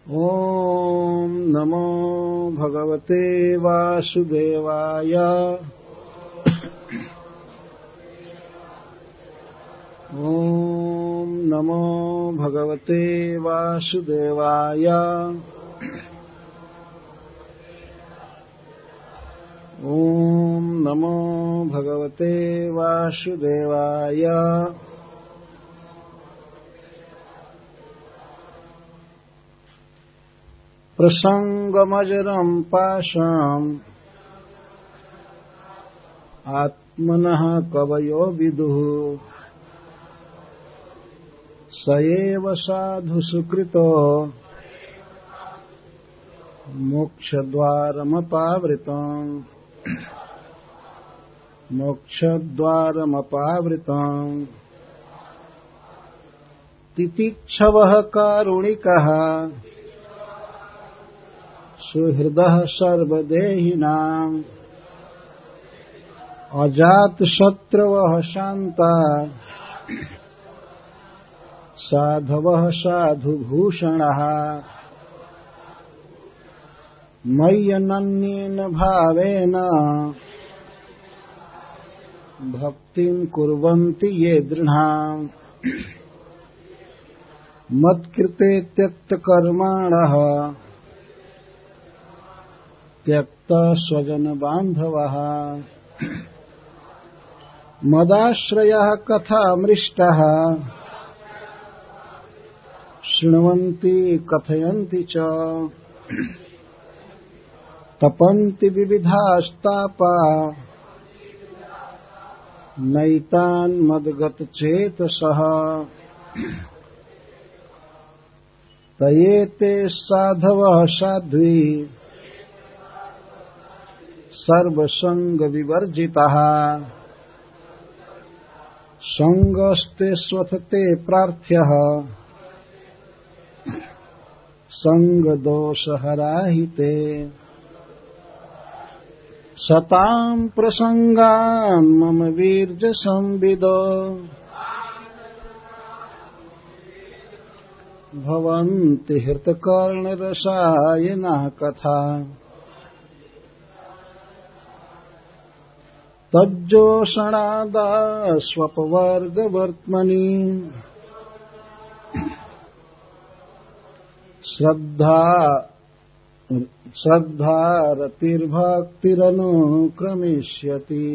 ॐ नमो भगवते वासुदेवाय। ॐ नमो भगवते वासुदेवाय। ॐ नमो भगवते वासुदेवाय। प्रसंगमजरं पाशम् आत्मनः कवयो विदुः स एव साधु सुकृतो मोक्षद्वारमपावृतम् तितिक्षवः कारुणिकः सुहृदः सर्वदेहिनाम् अजातशत्रवः शान्ता साधवः साधुभूषणः मय्यनन्येन भावेन भक्तिं कुर्वन्ति ये दृढाम् मत्कृते त्यक्तकर्माणः त्यक्ता स्वजनबान्धवः मदाश्रयः कथामृष्टः शृण्वन्ति कथयन्ति च तपन्ति विविधास्तापा नैतान् मद्गतचेतसः तयेते साधवः साध्वी सर्वसंग विवर्जितः संगस्ते स्वथते प्रार्थ्यः संगदोषहराहिते सतां प्रसंगान् मम वीर्य संविदो भवन्ति हृतकर्णरसायनः कथा तज्जोषणादास्वपवर्गवर्त्मनि श्रद्धारतिर्भक्तिरनुक्रमिष्यति।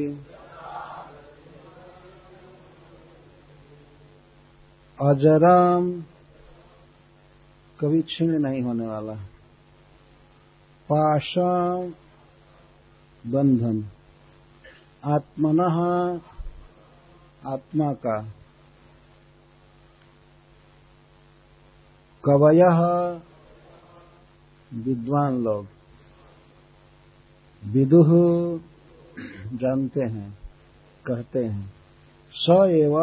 अजराम कभी क्षीण नहीं होने वाला। पाशा बंधन आत्मनः आत्मा का कवयः विद्वान लोग विदुः जानते हैं कहते हैं स एव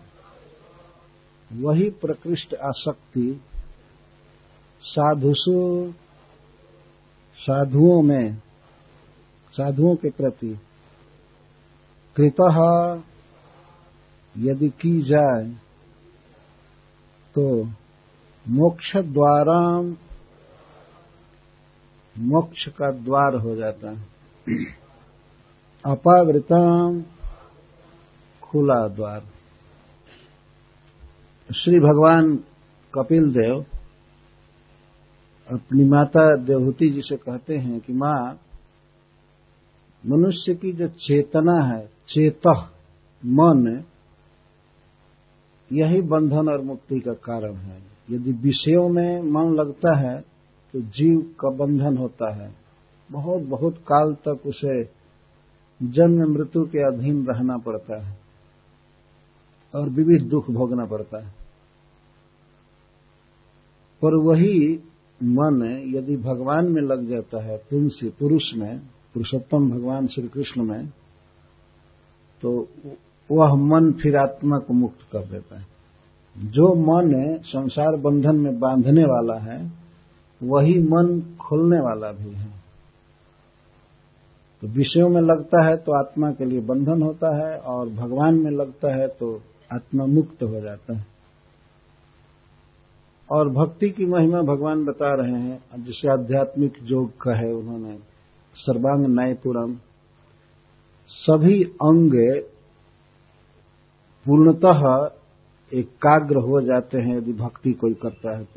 वही प्रकृष्ट आसक्ति साधुषु साधुओं के प्रति कृतः यदि की जाए तो मोक्ष द्वाराम मोक्ष का द्वार हो जाता है। अपावृताम खुला द्वार। श्री भगवान कपिल देव अपनी माता देवहूति जी से कहते हैं कि माँ, मनुष्य की जो चेतना है, चेतः मन, यही बंधन और मुक्ति का कारण है। यदि विषयों में मन लगता है तो जीव का बंधन होता है। बहुत बहुत काल तक उसे जन्म मृत्यु के अधीन रहना पड़ता है और विविध दुख भोगना पड़ता है। पर वही मन यदि भगवान में लग जाता है, तुलसी पुरुष में, पुरुषोत्तम भगवान श्री कृष्ण में, तो वह मन फिर आत्मा को मुक्त कर देता है। जो मन संसार बंधन में बांधने वाला है वही मन खोलने वाला भी है। तो विषयों में लगता है तो आत्मा के लिए बंधन होता है और भगवान में लगता है तो आत्मा मुक्त हो जाता है। और भक्ति की महिमा भगवान बता रहे हैं, जिसे आध्यात्मिक योग कहे उन्होंने, सर्वांग नैपुरम, सभी अंग पूर्णतः एकाग्र हो जाते हैं यदि भक्ति कोई करता है तो।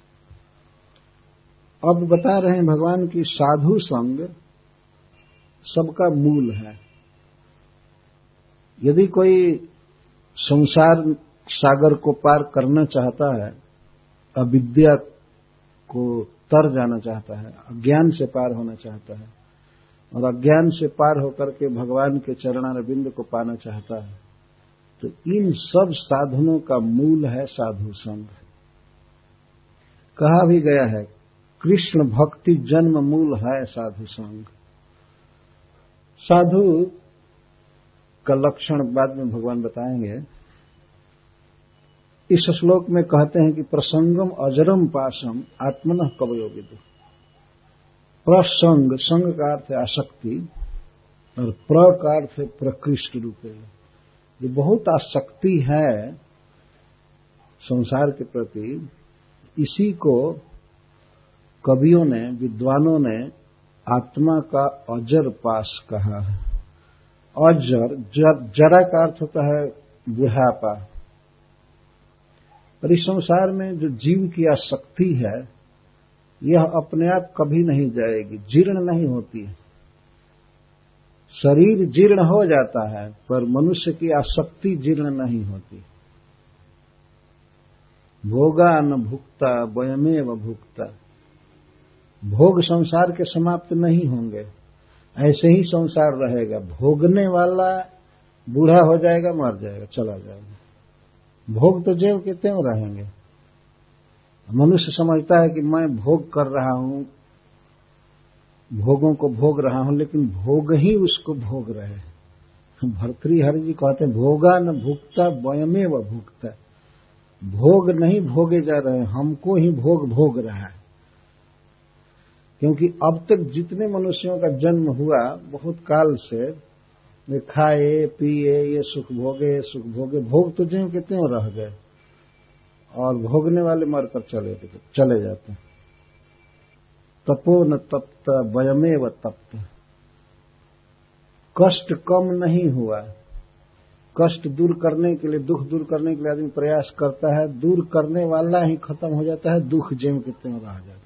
अब बता रहे हैं भगवान की साधु संग सबका मूल है। यदि कोई संसार सागर को पार करना चाहता है, अविद्या को तर जाना चाहता है, अज्ञान से पार होना चाहता है और अज्ञान से पार होकर के भगवान के चरणारविंद को पाना चाहता है, तो इन सब साधनों का मूल है साधु संग। कहा भी गया है, कृष्ण भक्ति जन्म मूल है साधु संग। साधु का लक्षण बाद में भगवान बताएंगे। इस श्लोक में कहते हैं कि प्रसंगम अजरम पाशम आत्मनः कवयो विदु। प्रसंग, संग का अर्थ है आसक्ति और प्र का अर्थ है प्रकृष्ट रूपे। जो बहुत आसक्ति है संसार के प्रति, इसी को कवियों ने, विद्वानों ने आत्मा का अजर पाश कहा है। अजर, जरा का अर्थ होता है बुढ़ापा। और इस संसार में जो जीव की आसक्ति है, यह अपने आप कभी नहीं जाएगी, जीर्ण नहीं होती है। शरीर जीर्ण हो जाता है पर मनुष्य की आसक्ति जीर्ण नहीं होती। भोगा न भुक्ता वयमेव भुक्ता। भोग संसार के समाप्त नहीं होंगे, ऐसे ही संसार रहेगा। भोगने वाला बूढ़ा हो जाएगा, मर जाएगा, चला जाएगा। भोग तो ज्यों के त्यों रहेंगे। मनुष्य समझता है कि मैं भोग कर रहा हूं, भोगों को भोग रहा हूं, लेकिन भोग ही उसको भोग रहे हैं। भर्तृहरि जी कहते हैं, भोगा न भुक्ता वयमेव भुक्ता। भोग नहीं भोगे जा रहे, हमको ही भोग भोग रहा है। क्योंकि अब तक जितने मनुष्यों का जन्म हुआ, बहुत काल से वे खाए पिए, ये सुख भोगे, भोग तो ज्यों के त्यों रह गए और भोगने वाले मरकर चले जाते हैं। तपो न तप्त वयमेव तप्त। कष्ट कम नहीं हुआ। कष्ट दूर करने के लिए, दुख दूर करने के लिए आदमी प्रयास करता है, दूर करने वाला ही खत्म हो जाता है, दुख ज्यों के त्यों रह जाता है।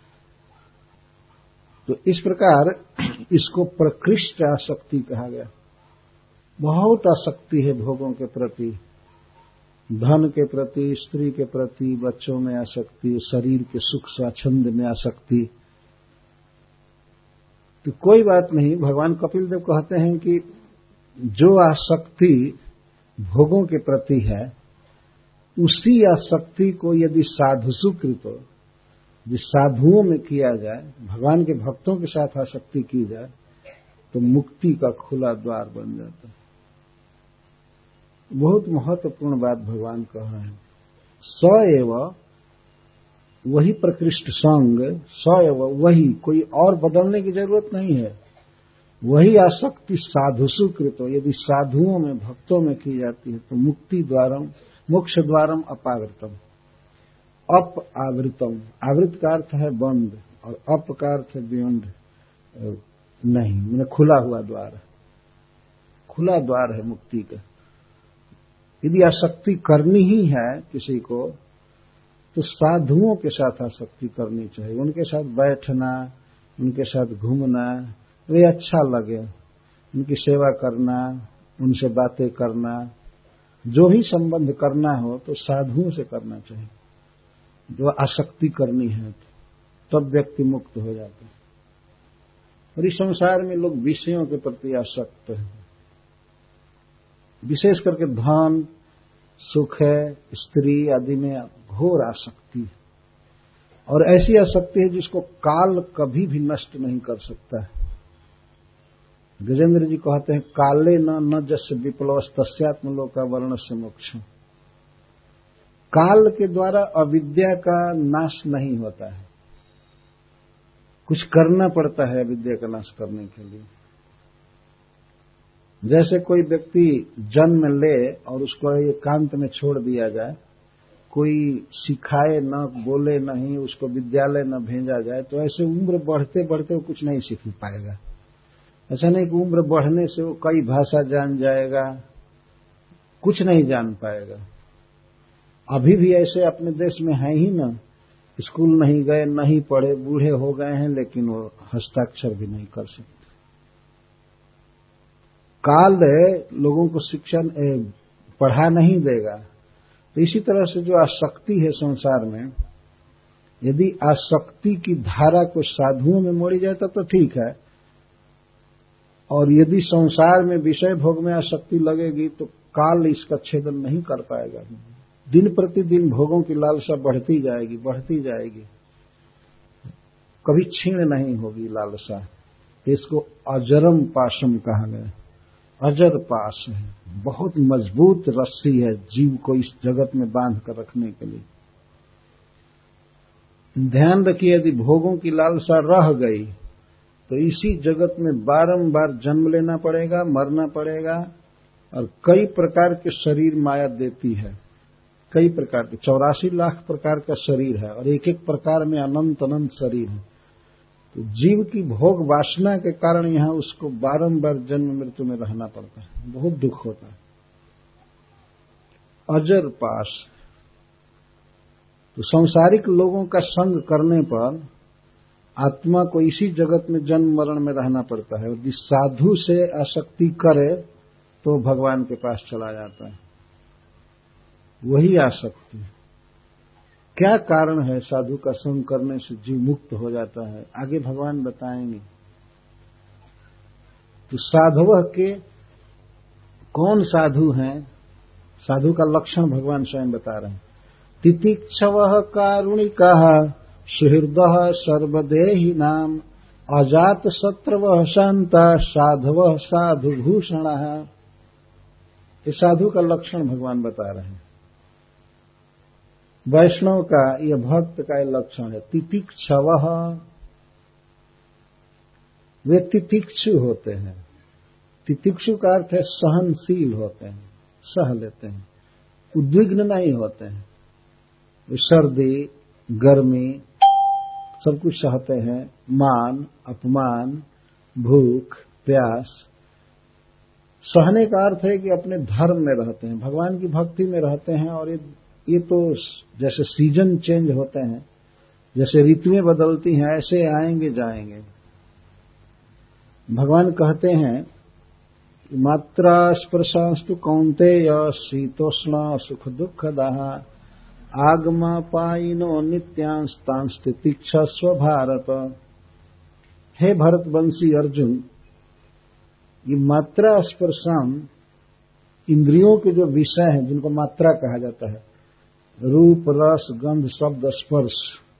तो इस प्रकार इसको प्रकृष्ट आसक्ति कहा गया। बहुत आसक्ति है भोगों के प्रति, धन के प्रति, स्त्री के प्रति, बच्चों में आसक्ति, शरीर के सुख स्वाच्छंद में आसक्ति। तो कोई बात नहीं, भगवान कपिल देव कहते हैं कि जो आसक्ति भोगों के प्रति है, उसी आसक्ति को यदि साधुसुकृत, जिस साधुओं में किया जाए, भगवान के भक्तों के साथ आसक्ति की जाए, तो मुक्ति का खुला द्वार बन जाता है। बहुत महत्वपूर्ण बात भगवान कह रहे हैं। स एव, वही प्रकृष्ट संग, स एव वही, कोई और बदलने की जरूरत नहीं है। वही आसक्ति साधुसुकृत, यदि साधुओं में, भक्तों में की जाती है, तो मुक्ति द्वारम, मोक्ष द्वारम अपावृतम। अप आवृतम, आवृत का अर्थ है बंद और अप का अर्थ है बियॉन्ड, नहीं, मैंने खुला हुआ द्वार, खुला द्वार है मुक्ति का। यदि आसक्ति करनी ही है किसी को, तो साधुओं के साथ आसक्ति करनी चाहिए। उनके साथ बैठना, उनके साथ घूमना, वे अच्छा लगे, उनकी सेवा करना, उनसे बातें करना, जो भी संबंध करना हो तो साधुओं से करना चाहिए। जो आसक्ति करनी है तब व्यक्ति मुक्त हो जाता है। और इस संसार में लोग विषयों के प्रति आसक्त हैं, विशेष करके धन, सुख, स्त्री आदि में घोर आसक्ति है। और ऐसी आसक्ति है जिसको काल कभी भी नष्ट नहीं कर सकता है। गजेंद्र जी कहते हैं, काले न जस्य विप्लवस् तस्यात्म लोका वर्णस्य मोक्षम। काल के द्वारा अविद्या का नाश नहीं होता है, कुछ करना पड़ता है अविद्या का नाश करने के लिए। जैसे कोई व्यक्ति जन्म ले और उसको एकांत में छोड़ दिया जाए, कोई सिखाए न बोले नहीं, उसको विद्यालय न भेजा जाए, तो ऐसे उम्र बढ़ते बढ़ते वो कुछ नहीं सीख पाएगा। ऐसा नहीं कि उम्र बढ़ने से वो कई भाषा जान जाएगा, कुछ नहीं जान पाएगा। अभी भी ऐसे अपने देश में है ही ना, स्कूल नहीं गए, नहीं पढ़े, बूढ़े हो गए हैं, लेकिन वो हस्ताक्षर भी नहीं कर सकते। काल लोगों को शिक्षा पढ़ा नहीं देगा। तो इसी तरह से जो आसक्ति है संसार में, यदि आसक्ति की धारा को साधुओं में मोड़ी जाए तो ठीक है, और यदि संसार में विषय भोग में आसक्ति लगेगी तो काल इसका छेदन नहीं कर पाएगा। दिन प्रतिदिन भोगों की लालसा बढ़ती जाएगी, बढ़ती जाएगी, कभी क्षीण नहीं होगी लालसा। इसको अजरम पाशम कहा गया। अजर पाश है, बहुत मजबूत रस्सी है जीव को इस जगत में बांध कर रखने के लिए। ध्यान रखिए, यदि भोगों की लालसा रह गई तो इसी जगत में बारंबार जन्म लेना पड़ेगा, मरना पड़ेगा, और कई प्रकार के शरीर माया देती है। कई प्रकार के 84 लाख प्रकार का शरीर है, और एक एक प्रकार में अनंत अनंत शरीर है। तो जीव की भोग वासना के कारण यहां उसको बारंबार जन्म मृत्यु में रहना पड़ता है, बहुत दुख होता है। अजर पाश। तो सांसारिक लोगों का संग करने पर आत्मा को इसी जगत में जन्म मरण में रहना पड़ता है। यदि साधु से आसक्ति करे तो भगवान के पास चला जाता है। वही आसक्ति। क्या कारण है साधु का संग करने से जीव मुक्त हो जाता है, आगे भगवान बताएंगे। तो साधु के कौन साधु हैं, साधु का लक्षण भगवान स्वयं बता रहे हैं। तितिक्षवः कारुणिकाः सुहृदः सर्वदेहिनां अजात शत्रवः शान्ताः साधवः साधुभूषणाः। ये साधु का लक्षण भगवान बता रहे हैं। वैष्णव का, यह भक्त का यह लक्षण है। तितिक्षवः, वे तितिक्षु होते हैं। तितिक्षु का अर्थ है सहनशील होते हैं, सह लेते हैं, उद्विग्न नहीं होते हैं। सर्दी गर्मी सब कुछ सहते हैं, मान अपमान भूख प्यास। सहने का अर्थ है कि अपने धर्म में रहते हैं, भगवान की भक्ति में रहते हैं। और ये तो जैसे सीजन चेंज होते हैं, जैसे ऋतुएं बदलती हैं, ऐसे आएंगे जाएंगे। भगवान कहते हैं मात्रा स्पर्शास्तु कौन्तेय शीतोष्ण सुख दुःखदाः आगमा पायिनो नित्यांस्तांस तितिक्षस्व भारत। हे भरतवंशी अर्जुन, ये मात्रा स्पर्शाम, इंद्रियों के जो विषय हैं जिनको मात्रा कहा जाता है, रूप रस गंध शब्द स्पर्श,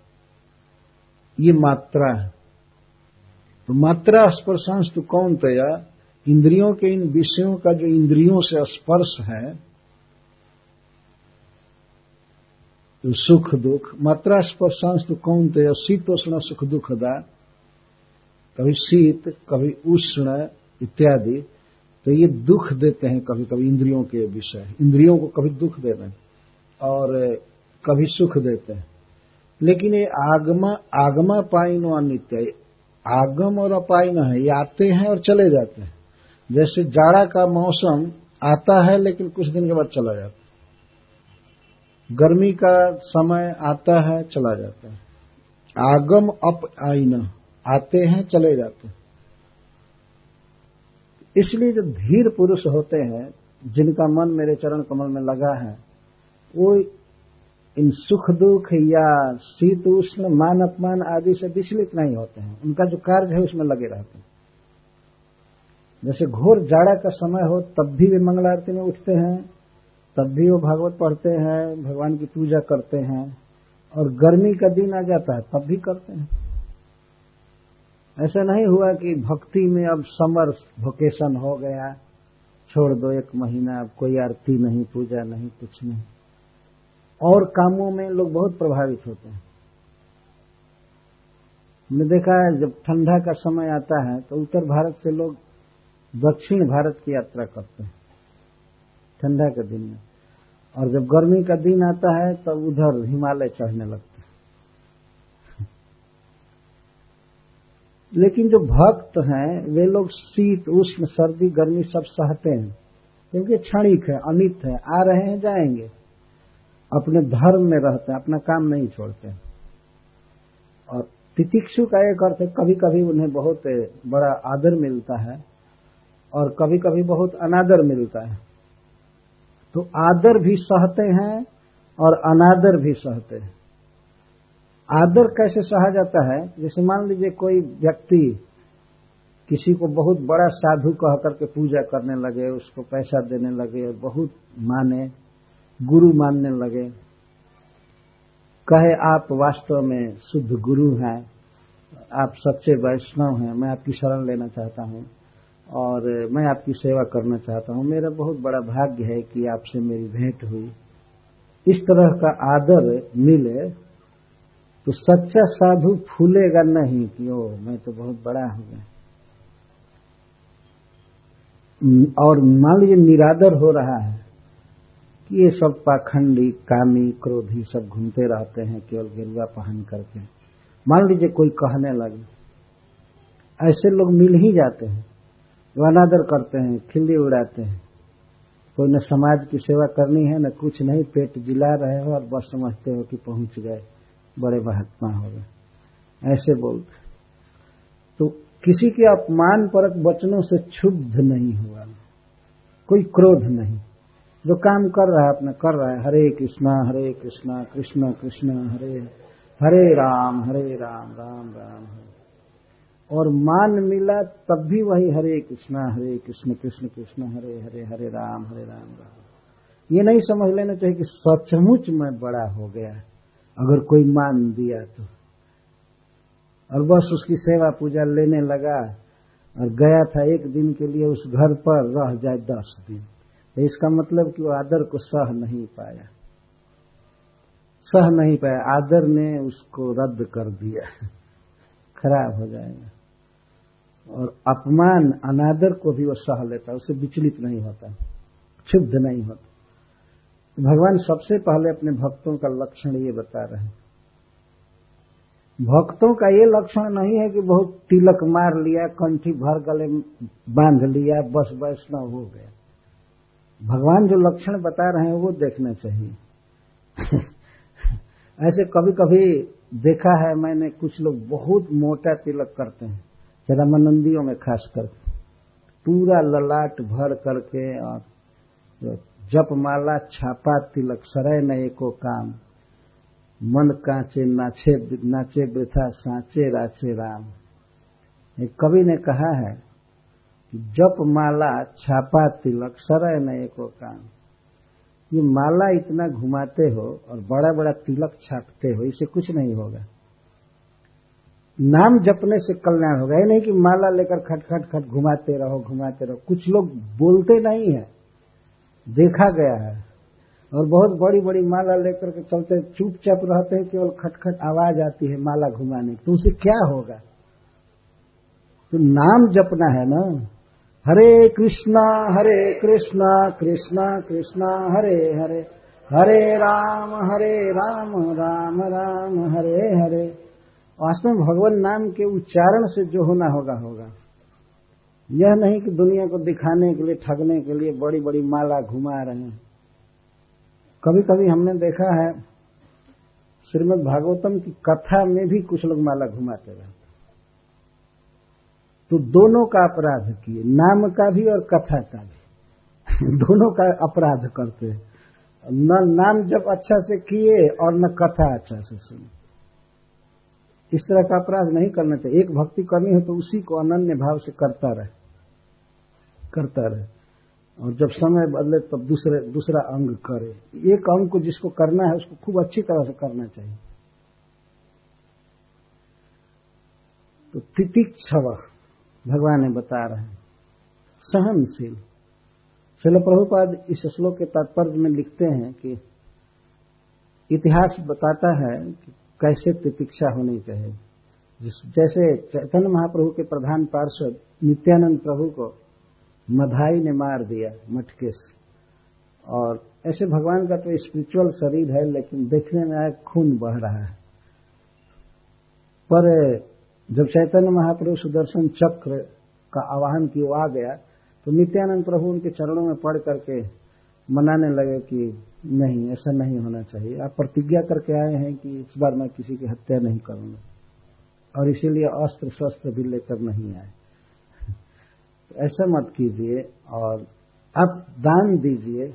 ये मात्रा है। तो मात्रा स्पर्शांश तो कौन्तेय, इंद्रियों के इन विषयों का जो इंद्रियों से स्पर्श है, तो सुख दुख। मात्रा स्पर्शांश तो कौन्तेय शीतोष्ण सुख दुखदा, कभी शीत कभी उष्ण इत्यादि। तो ये दुख देते हैं कभी कभी इंद्रियों के विषय, इंद्रियों को कभी दुख देते हैं और कभी सुख देते हैं। लेकिन ये आगमा पायिनो अनित्य, आगम और अपायन है, ये आते हैं और चले जाते हैं। जैसे जाड़ा का मौसम आता है लेकिन कुछ दिन के बाद चला जाता है, गर्मी का समय आता है चला जाता है। आगम अपायन, आते हैं चले जाते हैं। इसलिए जो धीर पुरुष होते हैं, जिनका मन मेरे चरण कमल में लगा है, वो इन सुख दुख या शीत उष्ण मान अपमान आदि से विचलित नहीं होते हैं। उनका जो कार्य है उसमें लगे रहते हैं। जैसे घोर जाड़ा का समय हो तब भी वे मंगल आरती में उठते हैं, तब भी वो भागवत पढ़ते हैं, भगवान की पूजा करते हैं, और गर्मी का दिन आ जाता है तब भी करते हैं। ऐसा नहीं हुआ कि भक्ति में अब समर वेकेशन हो गया, छोड़ दो 1 महीना, अब कोई आरती नहीं, पूजा नहीं, कुछ नहीं। और कामों में लोग बहुत प्रभावित होते हैं। हमने देखा है जब ठंडा का समय आता है तो उत्तर भारत से लोग दक्षिण भारत की यात्रा करते हैं ठंडा के दिन में। और जब गर्मी का दिन आता है तब उधर हिमालय चढ़ने लगते हैं। लेकिन जो भक्त हैं वे लोग शीत उष्ण सर्दी गर्मी सब सहते हैं, क्योंकि क्षणिक है, अनित है, आ रहे हैं जाएंगे, अपने धर्म में रहते हैं, अपना काम नहीं छोड़ते हैं। और तितिक्षु का एक अर्थ है कभी कभी उन्हें बहुत बड़ा आदर मिलता है और कभी कभी बहुत अनादर मिलता है। तो आदर भी सहते हैं और अनादर भी सहते हैं। आदर कैसे सहा जाता है? जैसे मान लीजिए कोई व्यक्ति किसी को बहुत बड़ा साधु कह करके पूजा करने लगे, उसको पैसा देने लगे और बहुत माने, गुरु मानने लगे, कहे आप वास्तव में शुद्ध गुरु हैं, आप सच्चे वैष्णव हैं, मैं आपकी शरण लेना चाहता हूं और मैं आपकी सेवा करना चाहता हूं, मेरा बहुत बड़ा भाग्य है कि आपसे मेरी भेंट हुई, इस तरह का आदर मिले तो सच्चा साधु फूलेगा नहीं कि ओ मैं तो बहुत बड़ा हो गया। और मान लीजिए निरादर हो रहा है कि ये सब पाखंडी, कामी, क्रोधी सब घूमते रहते हैं केवल गेरुआ पहन करके, मान लीजिए कोई कहने लगे, ऐसे लोग मिल ही जाते हैं, वो अनादर करते हैं, खिल्ली उड़ाते हैं, कोई न समाज की सेवा करनी है न कुछ नहीं, पेट जिला रहे हो और बस समझते हो कि पहुंच गए, बड़े महात्मा हो गए, ऐसे बोलते। तो किसी के अपमान परक वचनों से क्षुब्ध नहीं हुआ, कोई क्रोध नहीं, जो काम कर रहा है अपना कर रहा है, हरे कृष्णा कृष्ण कृष्ण हरे हरे, राम राम राम हरे। और मान मिला तब भी वही हरे कृष्ण कृष्ण कृष्ण हरे हरे, हरे राम राम। ये नहीं समझ लेना चाहिए कि सचमुच मैं बड़ा हो गया अगर कोई मान दिया तो, और बस उसकी सेवा पूजा लेने लगा और गया था एक दिन के लिए उस घर पर, रह जाए 10 दिन, तो इसका मतलब कि वो आदर को सह नहीं पाया, आदर ने उसको रद्द कर दिया, खराब हो जाएगा। और अपमान अनादर को भी वो सह लेता, उससे विचलित नहीं होता, क्षुब्ध नहीं होता। भगवान सबसे पहले अपने भक्तों का लक्षण ये बता रहे हैं। भक्तों का ये लक्षण नहीं है कि बहुत तिलक मार लिया, कंठी भर गले बांध लिया, बस वैष्णव हो गया। भगवान जो लक्षण बता रहे हैं वो देखना चाहिए। ऐसे कभी कभी देखा है मैंने, कुछ लोग बहुत मोटा तिलक करते हैं, रामानंदियों में खासकर, पूरा ललाट भर करके, और जप माला छापा तिलक, सरय न एको काम, मन कांचे नाचे वृथा, सांचे राचे राम। एक कवि ने कहा है कि जप माला छापा तिलक, सरय न एको काम। ये माला इतना घुमाते हो और बड़ा बड़ा तिलक छापते हो, इससे कुछ नहीं होगा। नाम जपने से कल्याण होगा। ये नहीं कि माला लेकर खट खट खट घुमाते रहो। कुछ लोग बोलते नहीं है, देखा गया है, और बहुत बड़ी बड़ी माला लेकर के चलते, चुपचाप रहते हैं, केवल खटखट आवाज आती है माला घुमाने की, तो उसे क्या होगा? तो नाम जपना है ना, हरे कृष्णा कृष्णा कृष्णा हरे हरे, हरे राम राम राम हरे हरे। वास्तव में भगवान नाम के उच्चारण से जो होना होगा होगा, यह नहीं कि दुनिया को दिखाने के लिए, ठगने के लिए बड़ी बड़ी माला घुमा रहे हैं। कभी कभी हमने देखा है श्रीमद् भागवतम की कथा में भी कुछ लोग माला घुमाते रहते, तो दोनों का अपराध किए, नाम का भी और कथा का भी। दोनों का अपराध करते हैं, न नाम जब अच्छा से किए और न कथा अच्छा से सुनी। इस तरह का अपराध नहीं करना चाहिए। एक भक्ति करनी है तो उसी को अनन्य भाव से करता रहे, और जब समय बदले तब दूसरा अंग करे। एक अंग को जिसको करना है उसको खूब अच्छी तरह से करना चाहिए। तो तितिक्षव भगवान ने बता रहे हैं, सहनशील। श्रील प्रभुपाद इस श्लोक के तात्पर्य में लिखते हैं कि इतिहास बताता है कि कैसे तितिक्षा होनी चाहिए। जैसे चैतन्य महाप्रभु के प्रधान पार्षद नित्यानंद प्रभु को मधाई ने मार दिया मटके से, और ऐसे भगवान का तो स्पिरिचुअल शरीर है, लेकिन देखने में आए खून बह रहा है। पर जब चैतन्य महाप्रभु सुदर्शन चक्र का आवाहन की वो आ गया, तो नित्यानंद प्रभु उनके चरणों में पड़ करके मनाने लगे कि नहीं, ऐसा नहीं होना चाहिए। आप प्रतिज्ञा करके आए हैं कि इस बार मैं किसी की हत्या नहीं करूंगा, और इसीलिए अस्त्र शस्त्र भी लेकर नहीं आए। ऐसा मत कीजिए, और आप दान दीजिए,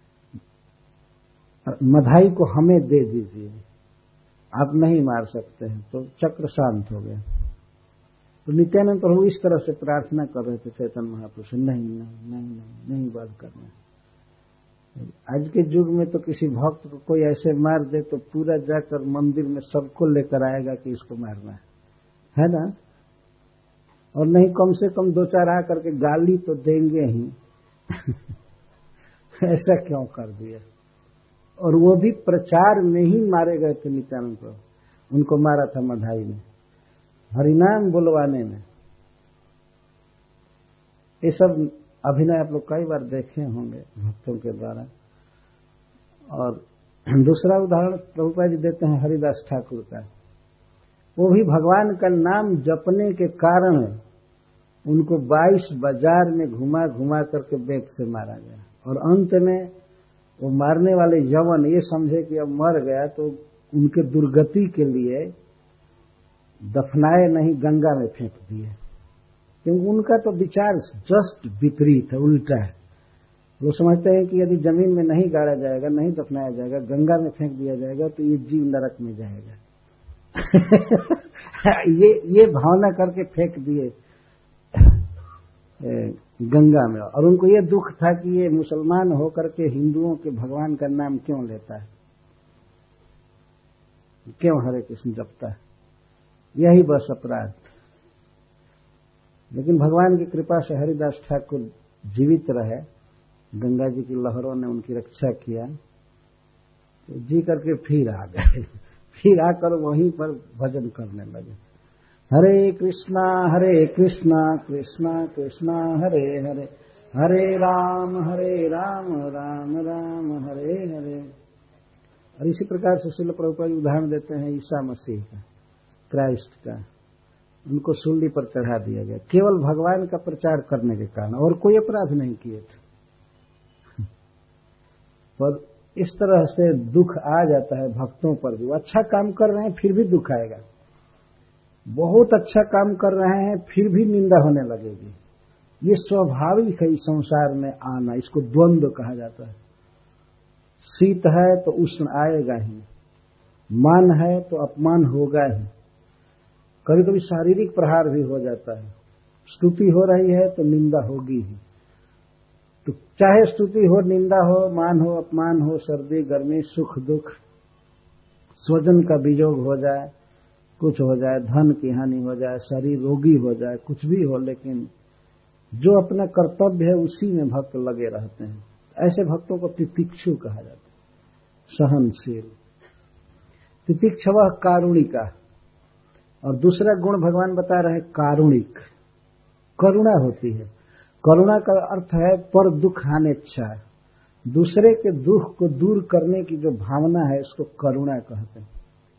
मधाई को हमें दे दीजिए, आप नहीं मार सकते हैं। तो चक्र शांत हो गया। तो नित्यानंद प्रभु इस तरह से प्रार्थना कर रहे थे चैतन्य महाप्रभु से, नहीं नहीं नहीं नहीं, नहीं वध करना। आज के युग में तो किसी भक्त को कोई ऐसे मार दे तो पूरा जाकर मंदिर में सबको लेकर आएगा कि इसको मारना है ना। और नहीं, कम से कम दो चार आ करके गाली तो देंगे ही। ऐसा क्यों कर दिया? और वो भी प्रचार में ही मारे गए थे नित्यानंद प्रभु। उनको मारा था मधाई में, हरिनाम बुलवाने में। ये सब अभिनय आप लोग कई बार देखे होंगे भक्तों के द्वारा। और दूसरा उदाहरण प्रभुपाद जी देते हैं हरिदास ठाकुर का। वो भी भगवान का नाम जपने के कारण उनको 22 बाजार में घुमा घुमा करके बेत से मारा गया, और अंत में वो मारने वाले यवन ये समझे कि अब मर गया, तो उनके दुर्गति के लिए दफनाए नहीं, गंगा में फेंक दिए। क्योंकि उनका तो विचार जस्ट विपरीत है, उल्टा है। वो समझते हैं कि यदि जमीन में नहीं गाड़ा जाएगा, नहीं दफनाया जाएगा, गंगा में फेंक दिया जाएगा, तो ये जीव नरक में जाएगा। ये भावना करके फेंक दिए गंगा में। और उनको ये दुख था कि ये मुसलमान होकर के हिंदुओं के भगवान का नाम क्यों लेता है, क्यों हरे कृष्ण जपता है। यही बस अपराध। लेकिन भगवान की कृपा से हरिदास ठाकुर जीवित रहे, गंगा जी की लहरों ने उनकी रक्षा किया, तो जी करके फिर आ गए। फिर आकर वहीं पर भजन करने लगे, हरे कृष्णा कृष्णा कृष्णा हरे हरे, हरे राम राम राम हरे हरे। और इसी प्रकार से श्रील प्रभुपाद उदाहरण देते हैं ईसा मसीह का, क्राइस्ट का। उनको सूली पर चढ़ा दिया गया केवल भगवान का प्रचार करने के कारण, और कोई अपराध नहीं किए थे। पर इस तरह से दुख आ जाता है भक्तों पर भी। वो अच्छा काम कर रहे हैं फिर भी दुख आएगा, बहुत अच्छा काम कर रहे हैं फिर भी निंदा होने लगेगी। ये स्वाभाविक है इस संसार में आना, इसको द्वंद्व कहा जाता है। शीत है तो उष्ण आएगा ही, मान है तो अपमान होगा ही, कभी कभी शारीरिक प्रहार भी हो जाता है। स्तुति हो रही है तो निंदा होगी ही। तो चाहे स्तुति हो, निंदा हो, मान हो, अपमान हो, सर्दी गर्मी, सुख दुख, स्वजन का वियोग हो जाए, कुछ हो जाए, धन की हानि हो जाए, शरीर रोगी हो जाए, कुछ भी हो, लेकिन जो अपना कर्तव्य है उसी में भक्त लगे रहते हैं। ऐसे भक्तों को तितिक्षु कहा जाता है, सहनशील। तितिक्षव कारुणिका। और दूसरा गुण भगवान बता रहे कारुणिक, करुणा होती है। करुणा का अर्थ है पर दुख हानेच्छा, दूसरे के दुख को दूर करने की जो भावना है इसको करुणा कहते हैं।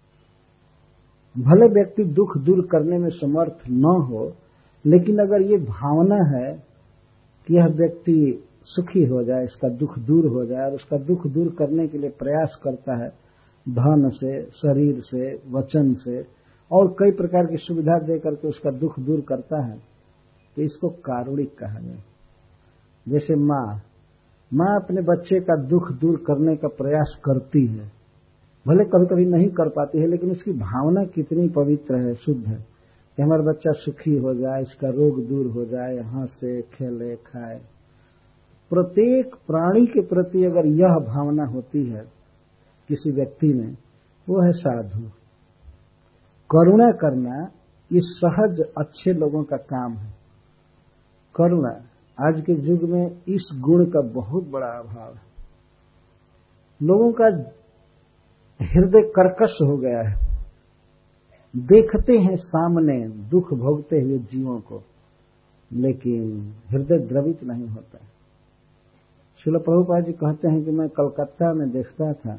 भले व्यक्ति दुख दूर करने में समर्थ न हो, लेकिन अगर ये भावना है कि यह व्यक्ति सुखी हो जाए, इसका दुख दूर हो जाए, और उसका दुख दूर करने के लिए प्रयास करता है, धन से, शरीर से, वचन से और कई प्रकार की सुविधा दे करके उसका दुख दूर करता है, तो इसको कारुणिक कहा गया। जैसे माँ अपने बच्चे का दुख दूर करने का प्रयास करती है, भले कभी कभी नहीं कर पाती है, लेकिन उसकी भावना कितनी पवित्र है, शुद्ध है कि हमारा बच्चा सुखी हो जाए, इसका रोग दूर हो जाए, हंसे, खेले, खाए। प्रत्येक प्राणी के प्रति अगर यह भावना होती है किसी व्यक्ति में, वो है साधु। करुणा करना ये सहज अच्छे लोगों का काम है। करुणा आज के युग में इस गुण का बहुत बड़ा अभाव है। लोगों का हृदय कर्कश हो गया है, देखते हैं सामने दुख भोगते हुए जीवों को, लेकिन हृदय द्रवित नहीं होता है। श्रील प्रभुपाद जी कहते हैं कि मैं कलकत्ता में देखता था,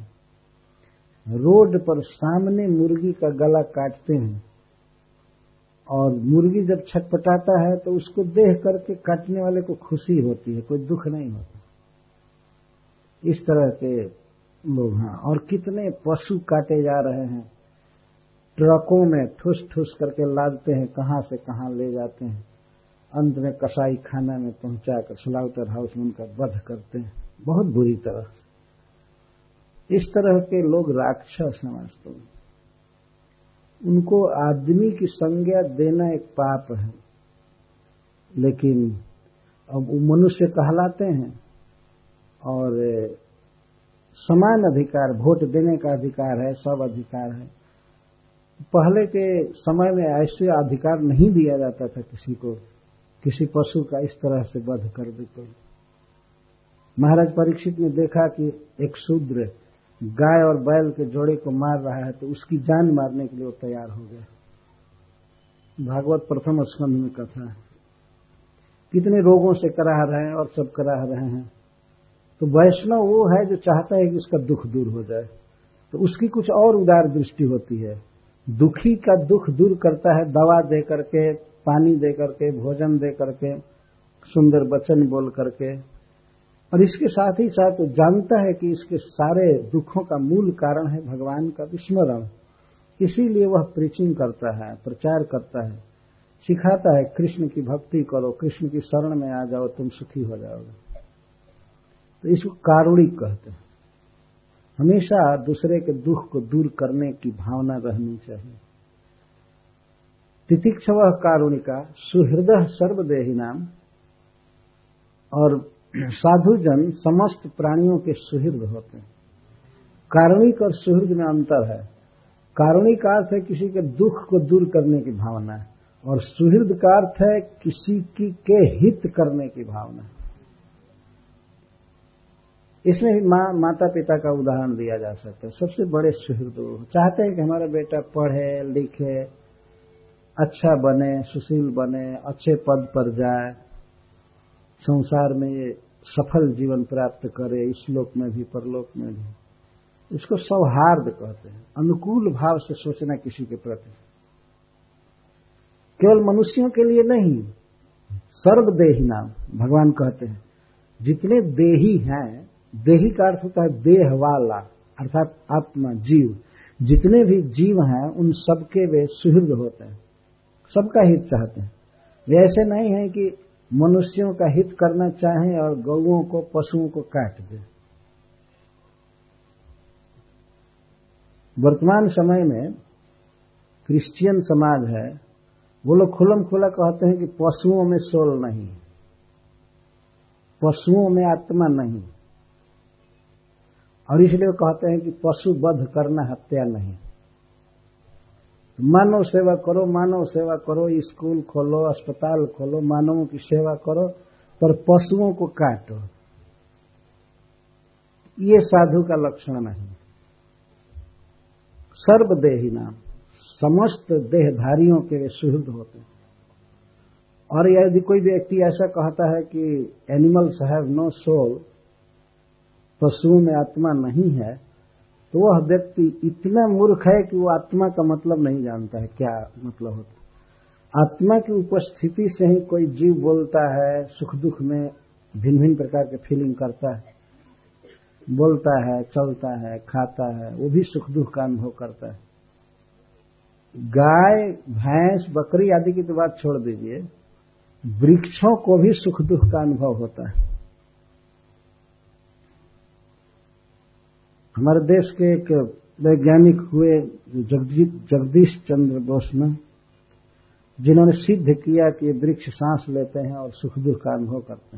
रोड पर सामने मुर्गी का गला काटते हैं और मुर्गी जब छटपटाता है तो उसको देख करके काटने वाले को खुशी होती है, कोई दुख नहीं होता। इस तरह के लोग हैं। और कितने पशु काटे जा रहे हैं, ट्रकों में ठुस ठुस करके लादते हैं, कहां से कहां ले जाते हैं, अंत में कसाई खाना में पहुंचाकर स्लाउटर हाउस में उनका वध करते हैं बहुत बुरी तरह। इस तरह के लोग राक्षस हैं वास्तव में। उनको आदमी की संज्ञा देना एक पाप है, लेकिन अब वो मनुष्य कहलाते हैं और समान अधिकार, वोट देने का अधिकार है, सब अधिकार है। पहले के समय में ऐसे अधिकार नहीं दिया जाता था किसी को, किसी पशु का इस तरह से वध कर दे कोई। महाराज परीक्षित ने देखा कि एक शूद्र गाय और बैल के जोड़े को मार रहा है तो उसकी जान मारने के लिए वो तैयार हो गया। भागवत प्रथम स्कंध में कथा है। कितने रोगों से कराह रहे हैं और सब कराह रहे हैं, तो वैष्णव वो है जो चाहता है कि उसका दुख दूर हो जाए, तो उसकी कुछ और उदार दृष्टि होती है। दुखी का दुख दूर करता है दवा दे करके, पानी दे करके, भोजन दे करके, सुंदर वचन बोल करके, और इसके साथ ही साथ वो जानता है कि इसके सारे दुखों का मूल कारण है भगवान का विस्मरण। इसीलिए वह प्रीचिंग करता है, प्रचार करता है, सिखाता है कृष्ण की भक्ति करो, कृष्ण की शरण में आ जाओ, तुम सुखी हो जाओगे। तो इसको कारुणिक कहते हैं। हमेशा दूसरे के दुख को दूर करने की भावना रहनी चाहिए। तितिक्षवः कारुणिका सुहृदः सर्वदेहिनाम, और साधुजन समस्त प्राणियों के सुहृद होते हैं। कारुणिक और सुहृद में अंतर है। कारुणिक का अर्थ है किसी के दुख को दूर करने की भावना है, और सुहृद का अर्थ है किसी के हित करने की भावना है। इसमें भी माता पिता का उदाहरण दिया जा सकता है। सबसे बड़े सुहृद चाहते हैं कि हमारा बेटा पढ़े लिखे, अच्छा बने, सुशील बने, अच्छे पद पर जाए, संसार में सफल जीवन प्राप्त करे, इस लोक में भी परलोक में भी। इसको सौहार्द कहते हैं, अनुकूल भाव से सोचना किसी के प्रति। केवल मनुष्यों के लिए नहीं, सर्वदेही नाम भगवान कहते हैं। जितने देही हैं, देही का अर्थ होता है देह वाला, अर्थात आत्मा, जीव। जितने भी जीव हैं उन सबके वे सुहृद होते हैं, सबका हित चाहते हैं। वे ऐसे नहीं है कि मनुष्यों का हित करना चाहें और गौओं को, पशुओं को काट दें। वर्तमान समय में क्रिश्चियन समाज है, वो लोग खुल्लम खुला कहते हैं कि पशुओं में सोल नहीं, पशुओं में आत्मा नहीं, और इसलिए वो कहते हैं कि पशु वध करना हत्या नहीं। मानव सेवा करो, मानव सेवा करो, स्कूल खोलो, अस्पताल खोलो, मानवों की सेवा करो, पर पशुओं को काटो, ये साधु का लक्षण नहीं। सर्वदेही नाम, समस्त देहधारियों के वे सुहृद होते हैं। और यदि कोई व्यक्ति ऐसा कहता है कि एनिमल्स हैव नो सोल, पशुओं में आत्मा नहीं है, तो वह व्यक्ति इतना मूर्ख है कि वो आत्मा का मतलब नहीं जानता है क्या मतलब होता है। आत्मा की उपस्थिति से ही कोई जीव बोलता है, सुख दुख में भिन्न भिन्न प्रकार के फीलिंग करता है, बोलता है, चलता है, खाता है, वो भी सुख दुख का अनुभव करता है। गाय, भैंस, बकरी आदि की तो बात छोड़ दीजिए, वृक्षों को भी सुख दुख का अनुभव होता है। हमारे देश के एक वैज्ञानिक हुए जगदीश चंद्र बोस में, जिन्होंने सिद्ध किया कि ये वृक्ष सांस लेते हैं और सुख दुख का अनुभव करते हैं।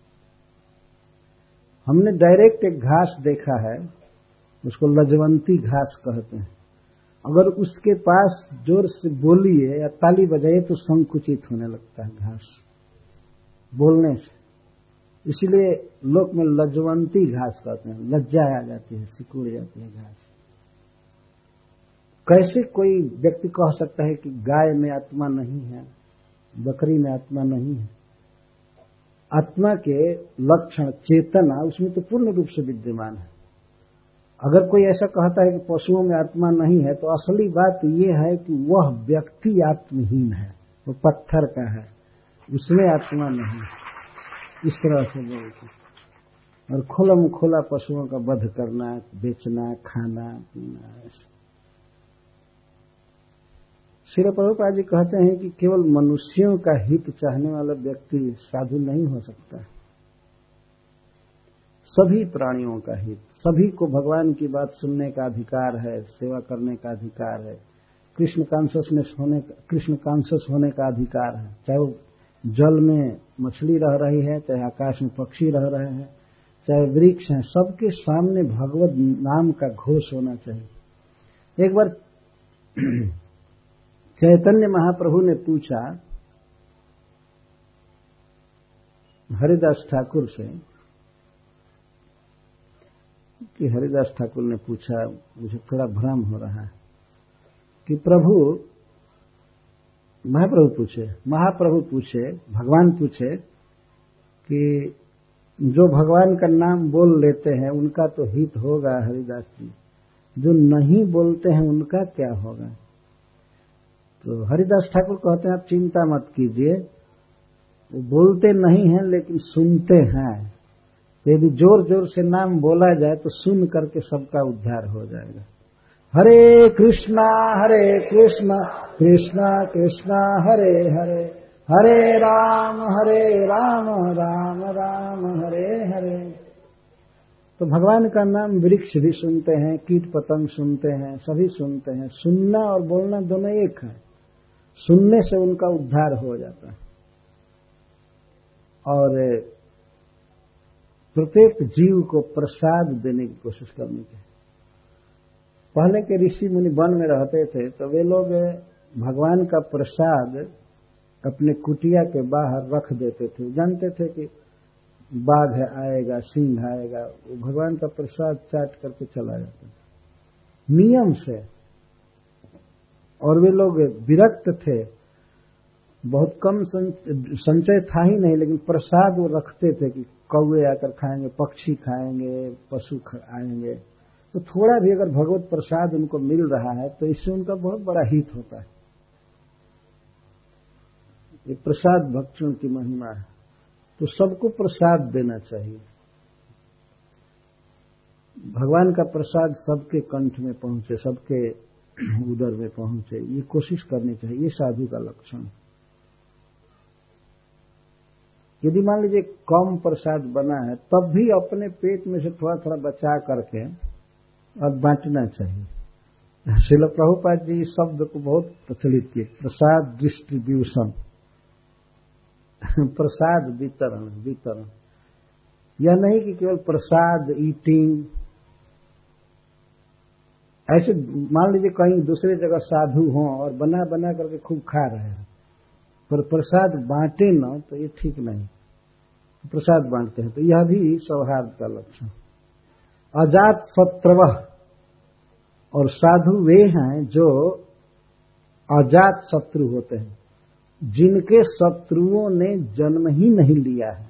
हमने डायरेक्ट एक घास देखा है, उसको लजवंती घास कहते हैं। अगर उसके पास जोर से बोलिए या ताली बजाइए तो संकुचित होने लगता है घास बोलने से। इसीलिए लोक में लजवंती घास कहते हैं, लज्जा आ जाती है, सिकुड़ जाती है घास। कैसे कोई व्यक्ति कह सकता है कि गाय में आत्मा नहीं है, बकरी में आत्मा नहीं है? आत्मा के लक्षण चेतना उसमें तो पूर्ण रूप से विद्यमान है। अगर कोई ऐसा कहता है कि पशुओं में आत्मा नहीं है, तो असली बात यह है कि वह व्यक्ति आत्महीन है, वो पत्थर का है, उसमें आत्मा नहीं। इस तरह से बोलते। और खुलम खुला पशुओं का वध करना, बेचना, खाना पीना, ऐसा। श्री प्रभुपाद जी कहते हैं कि केवल मनुष्यों का हित चाहने वाला व्यक्ति साधु नहीं हो सकता। सभी प्राणियों का हित, सभी को भगवान की बात सुनने का अधिकार है, सेवा करने का अधिकार है, कृष्ण कॉन्शियस होने का अधिकार है। चाहे वो जल में मछली रह रही है, चाहे आकाश में पक्षी रह रहे हैं, चाहे वृक्ष हैं, सबके सामने भगवत नाम का घोष होना चाहिए। एक बार चैतन्य महाप्रभु ने पूछा हरिदास ठाकुर से, कि हरिदास ठाकुर ने पूछा, मुझे थोड़ा भ्रम हो रहा है कि महाप्रभु पूछे, भगवान पूछे कि जो भगवान का नाम बोल लेते हैं उनका तो हित होगा हरिदास जी, जो नहीं बोलते हैं उनका क्या होगा? तो हरिदास ठाकुर कहते हैं आप चिंता मत कीजिए, वो बोलते नहीं हैं लेकिन सुनते हैं। यदि जोर जोर से नाम बोला जाए तो सुन करके सबका उद्धार हो जाएगा। हरे कृष्णा कृष्णा कृष्णा हरे हरे, हरे राम राम राम हरे हरे। तो भगवान का नाम वृक्ष भी सुनते हैं, कीट पतंग सुनते हैं, सभी सुनते हैं। सुनना और बोलना दोनों एक है। सुनने से उनका उद्धार हो जाता है। और प्रत्येक जीव को प्रसाद देने की कोशिश करनी चाहिए। पहले के ऋषि मुनि वन में रहते थे तो वे लोग भगवान का प्रसाद अपने कुटिया के बाहर रख देते थे। जानते थे कि बाघ आएगा, सिंह आएगा, वो भगवान का प्रसाद चाट करके चला जाता था नियम से। और वे लोग विरक्त थे, बहुत कम संचय था ही नहीं, लेकिन प्रसाद वो रखते थे कि कौवे आकर खाएंगे, पक्षी खाएंगे, पशु आएंगे। तो थोड़ा भी अगर भगवत प्रसाद उनको मिल रहा है तो इससे उनका बहुत बड़ा हित होता है। ये प्रसाद भक्षण की महिमा है। तो सबको प्रसाद देना चाहिए। भगवान का प्रसाद सबके कंठ में पहुंचे, सबके उदर में पहुंचे, ये कोशिश करनी चाहिए। ये साधु का लक्षण। यदि मान लीजिए कम प्रसाद बना है तब भी अपने पेट में से थोड़ा थोड़ा बचा करके और बांटना चाहिए। श्रील प्रभुपाद जी इस शब्द को बहुत प्रचलित किए, प्रसाद डिस्ट्रीब्यूशन, प्रसाद वितरण। यह नहीं कि केवल प्रसाद ईटिंग। ऐसे मान लीजिए कहीं दूसरे जगह साधु हों और बना बना करके खूब खा रहे हैं, पर प्रसाद बांटे न तो ये ठीक नहीं। प्रसाद बांटते हैं तो यह भी सौहार्द का लक्षण। अजात शत्रवः, और साधु वे हैं जो अजात शत्रु होते हैं, जिनके शत्रुओं ने जन्म ही नहीं लिया है।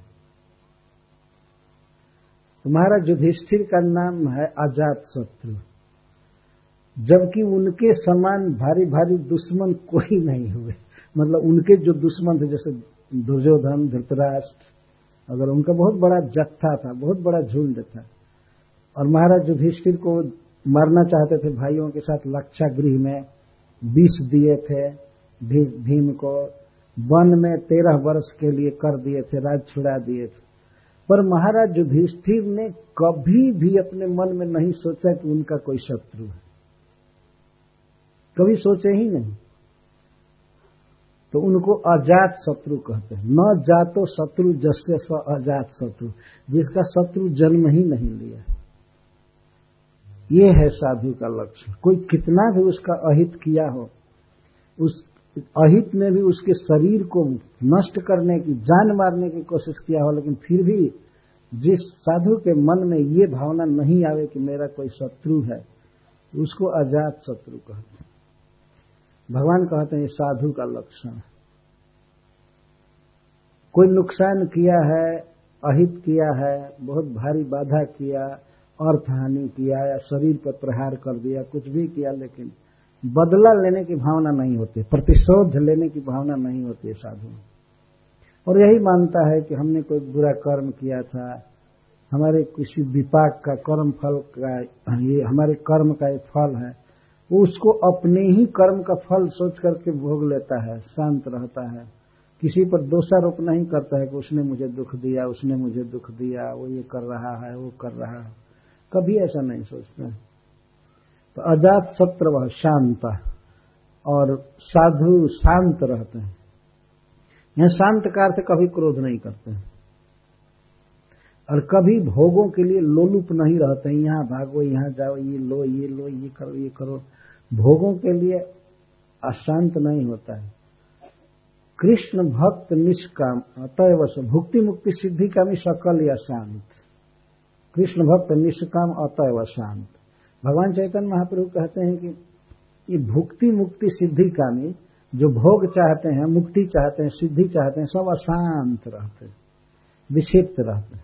तुम्हारा युधिष्ठिर का नाम है अजात शत्रु, जबकि उनके समान भारी भारी दुश्मन कोई नहीं हुए। मतलब उनके जो दुश्मन थे, जैसे दुर्योधन, धृतराष्ट्र, अगर उनका बहुत बड़ा जत्था था, बहुत बड़ा झुंड था, और महाराज युधिष्ठिर को मारना चाहते थे भाइयों के साथ, लक्षागृह में विष दिए थे भीम को, वन में 13 वर्ष के लिए कर दिए थे, राज छुड़ा दिए थे। पर महाराज युधिष्ठिर ने कभी भी अपने मन में नहीं सोचा कि उनका कोई शत्रु है, कभी सोचे ही नहीं। तो उनको अजात शत्रु कहते हैं। न जातो शत्रु जस्य स अजात शत्रु, जिसका शत्रु जन्म ही नहीं लिया। ये है साधु का लक्षण। कोई कितना भी उसका अहित किया हो, उस अहित में भी उसके शरीर को नष्ट करने की, जान मारने की कोशिश किया हो, लेकिन फिर भी जिस साधु के मन में ये भावना नहीं आवे कि मेरा कोई शत्रु है, उसको अजात शत्रु कहते हैं। भगवान कहते हैं ये साधु का लक्षण है। कोई नुकसान किया है, अहित किया है, बहुत भारी बाधा किया, अर्थ हानि किया या शरीर पर प्रहार कर दिया, कुछ भी किया, लेकिन बदला लेने की भावना नहीं होती, प्रतिशोध लेने की भावना नहीं होती है साधु। और यही मानता है कि हमने कोई बुरा कर्म किया था, हमारे किसी विपाक का कर्म फल का, ये हमारे कर्म का एक फल है, वो उसको अपने ही कर्म का फल सोच करके भोग लेता है, शांत रहता है, किसी पर दोषारोप नहीं करता है कि उसने मुझे दुख दिया, उसने मुझे दुख दिया, वो ये कर रहा है, वो कर रहा है, कभी ऐसा नहीं सोचता है। तो अजात शत्रु वह शांत, और साधु शांत रहते हैं। यह शांत का अर्थ कभी क्रोध नहीं करते हैं और कभी भोगों के लिए लोलुप नहीं रहते हैं, यहां भागो, यहां जाओ, ये लो, ये लो, ये करो, ये करो, भोगों के लिए अशांत नहीं होता है। कृष्ण भक्त निष्काम अतएव भुक्ति मुक्ति सिद्धि कामी सकल या शांत। कृष्ण भक्त निष्काम अतएव शांत। भगवान चैतन्य महाप्रभु कहते हैं कि ये भुक्ति मुक्ति सिद्धि कामी, जो भोग चाहते हैं, मुक्ति चाहते हैं, सिद्धि चाहते हैं, सब अशांत रहते, विक्षिप्त रहते हैं।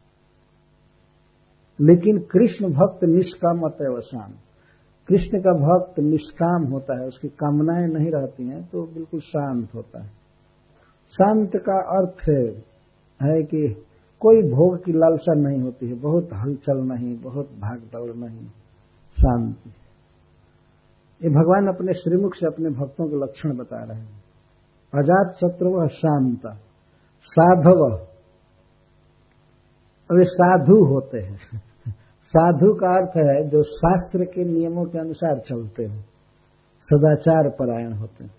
लेकिन कृष्ण भक्त निष्काम अतएव शांत। कृष्ण का भक्त निष्काम होता है, उसकी कामनाएं नहीं रहती हैं, तो बिल्कुल शांत होता है। शांत का अर्थ है कि कोई भोग की लालसा नहीं होती है, बहुत हलचल नहीं, बहुत भाग दौड़ नहीं, शांति। ये भगवान अपने श्रीमुख से अपने भक्तों के लक्षण बता रहे हैं। अजात शत्रु शांत साधव, अब ये साधु होते हैं। साधु का अर्थ है जो शास्त्र के नियमों के अनुसार चलते हैं, सदाचार परायण होते हैं।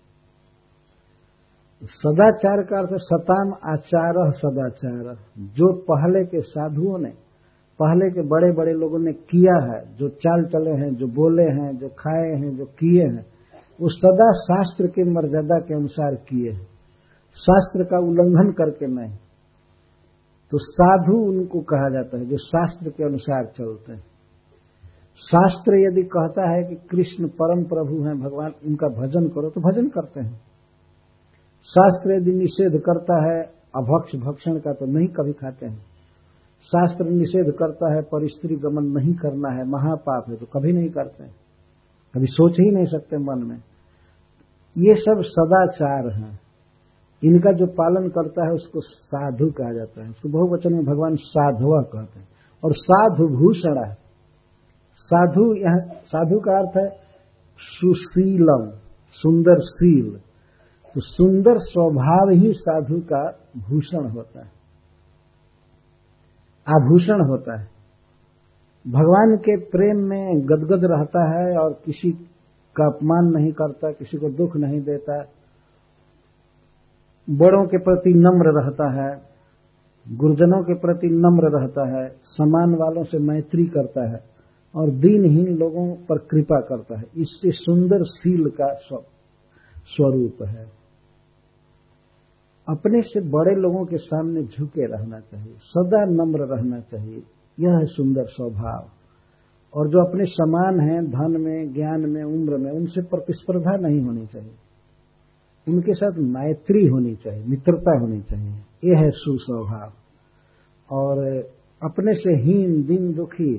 सदाचार का अर्थ सताम आचार सदाचार, जो पहले के साधुओं ने, पहले के बड़े बड़े लोगों ने किया है, जो चाल चले हैं, जो बोले हैं, जो खाए हैं, जो किए हैं, वो सदा शास्त्र के मर्यादा के अनुसार किए हैं, शास्त्र का उल्लंघन करके नहीं। तो साधु उनको कहा जाता है जो शास्त्र के अनुसार चलते हैं। शास्त्र यदि कहता है कि कृष्ण परम प्रभु हैं, भगवान, इनका भजन करो, तो भजन करते हैं। शास्त्र यदि निषेध करता है अभक्ष भक्षण का, तो नहीं कभी खाते हैं। शास्त्र निषेध करता है परिस्त्री गमन नहीं करना है, महापाप है, तो कभी नहीं करते हैं, कभी सोच ही नहीं सकते मन में। ये सब सदाचार हैं, इनका जो पालन करता है उसको साधु कहा जाता है। उसको बहुवचन में भगवान साधुआ कहते हैं। और साधु भूषण है, साधु, यहां साधु का अर्थ है सुशीलम, सुंदर शील। तो सुंदर स्वभाव ही साधु का भूषण होता है, आभूषण होता है। भगवान के प्रेम में गदगद रहता है और किसी का अपमान नहीं करता, किसी को दुख नहीं देता, बड़ों के प्रति नम्र रहता है, गुरुजनों के प्रति नम्र रहता है, समान वालों से मैत्री करता है और दीनहीन लोगों पर कृपा करता है। इससे सुंदर शील का स्वरूप है। अपने से बड़े लोगों के सामने झुके रहना चाहिए, सदा नम्र रहना चाहिए, यह है सुंदर स्वभाव। और जो अपने समान हैं धन में, ज्ञान में, उम्र में, उनसे प्रतिस्पर्धा नहीं होनी चाहिए, उनके साथ मैत्री होनी चाहिए, मित्रता होनी चाहिए, यह है सुस्वभाव। और अपने से हीन, दीन, दुखी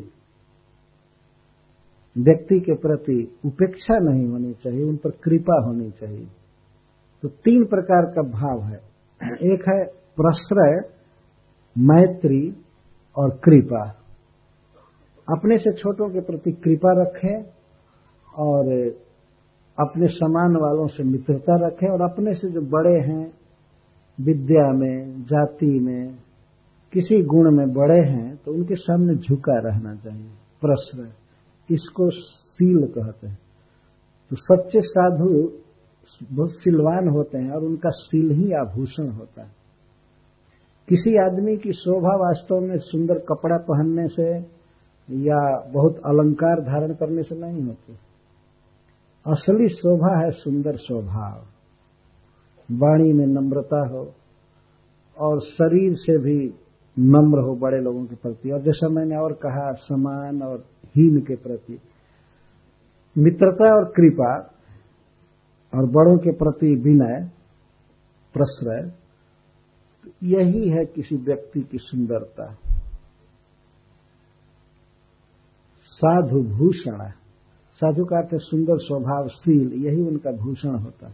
व्यक्ति के प्रति उपेक्षा नहीं होनी चाहिए, उन पर कृपा होनी चाहिए। तो तीन प्रकार का भाव है, एक है प्रश्रय, मैत्री और कृपा। अपने से छोटों के प्रति कृपा रखें और अपने समान वालों से मित्रता रखें, और अपने से जो बड़े हैं, विद्या में, जाति में, किसी गुण में बड़े हैं, तो उनके सामने झुका रहना चाहिए, प्रश्रय। इसको शील कहते हैं। तो सच्चे साधु बहुत शीलवान होते हैं और उनका शील ही आभूषण होता है। किसी आदमी की शोभा वास्तव में सुंदर कपड़ा पहनने से या बहुत अलंकार धारण करने से नहीं होती। असली शोभा है सुंदर स्वभाव, वाणी में नम्रता हो और शरीर से भी नम्र हो बड़े लोगों के प्रति। और जैसा मैंने और कहा, समान और हीन के प्रति मित्रता और कृपा, और बड़ों के प्रति विनय, प्रश्रय, यही है किसी व्यक्ति की सुंदरता। साधु भूषण, साधु का अर्थ सुंदर स्वभावशील, यही उनका भूषण होता है।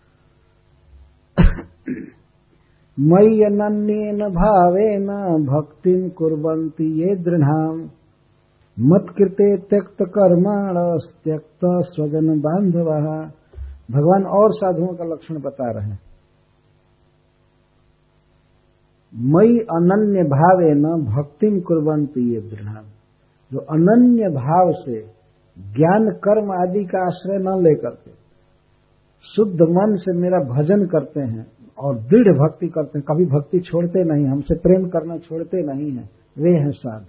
मयि अनन्येन भावेन भक्तिं कुर्वन्ति ये दृढाम् मत्कृते त्यक्त कर्माण त्यक्त स्वजन बांधवः। भगवान और साधुओं का लक्षण बता रहे हैं। मयि अनन्य भावेन भक्तिं कुर्वन्ति ये दृढाम्, जो अनन्य भाव से ज्ञान कर्म आदि का आश्रय न लेकर के शुद्ध मन से मेरा भजन करते हैं और दृढ़ भक्ति करते हैं, कभी भक्ति छोड़ते नहीं, हमसे प्रेम करना छोड़ते नहीं हैं, वे हैं साधु।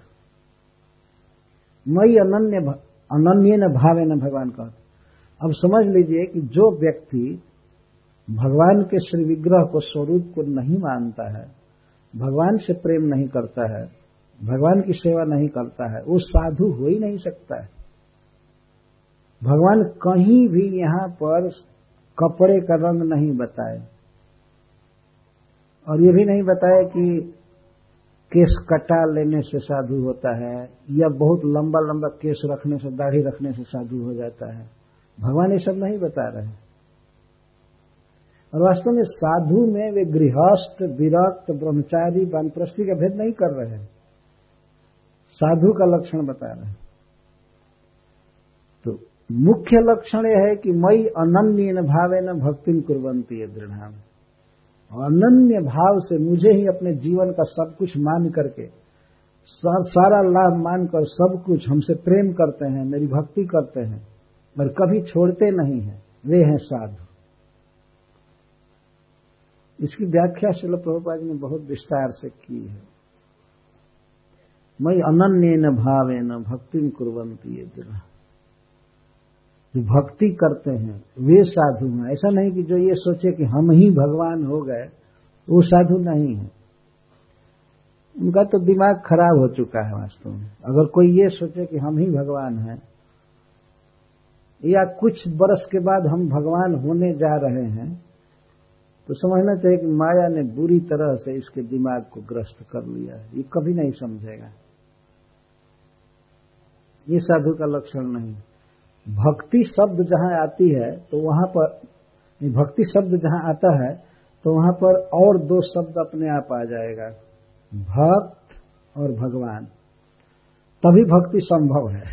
मयि अनन्य न भावे न, भगवान कहते। अब समझ लीजिए कि जो व्यक्ति भगवान के श्री विग्रह को, स्वरूप को नहीं मानता है, भगवान से प्रेम नहीं करता है, भगवान की सेवा नहीं करता है, वो साधु हो ही नहीं सकता है। भगवान कहीं भी यहां पर कपड़े का रंग नहीं बताए और ये भी नहीं बताया कि केस कटा लेने से साधु होता है या बहुत लंबा लंबा केस रखने से, दाढ़ी रखने से साधु हो जाता है। भगवान ये सब नहीं बता रहे। और वास्तव में साधु में वे गृहस्थ, विरक्त, ब्रह्मचारी, वानप्रस्थी का भेद नहीं कर रहे हैं, साधु का लक्षण बता रहे हैं। तो मुख्य लक्षण यह है कि मयि अनन्येन भावेन भक्तिं कुर्वन्ति ये दृढाम्। अनन्य भाव से मुझे ही अपने जीवन का सब कुछ मान करके, सारा लाभ मानकर सब कुछ हमसे प्रेम करते हैं, मेरी भक्ति करते हैं और कभी छोड़ते नहीं हैं, वे हैं साधु। इसकी व्याख्या श्रील प्रभुपाद जी ने बहुत विस्तार से की है। मयि अनन्येन भावेन भक्तिं कुर्वन्ति ये दृढाम्, जो भक्ति करते हैं वे साधु हैं। ऐसा नहीं कि जो ये सोचे कि हम ही भगवान हो गए, वो साधु नहीं है। उनका तो दिमाग खराब हो चुका है वास्तव में। अगर कोई ये सोचे कि हम ही भगवान हैं या कुछ बरस के बाद हम भगवान होने जा रहे हैं, तो समझना चाहिए कि माया ने बुरी तरह से इसके दिमाग को ग्रस्त कर लिया है। ये कभी नहीं समझेगा। ये साधु का लक्षण नहीं। भक्ति शब्द जहां आती है तो वहां पर, भक्ति शब्द जहां आता है तो वहां पर और दो शब्द अपने आप आ जाएगा, भक्त और भगवान, तभी भक्ति संभव है।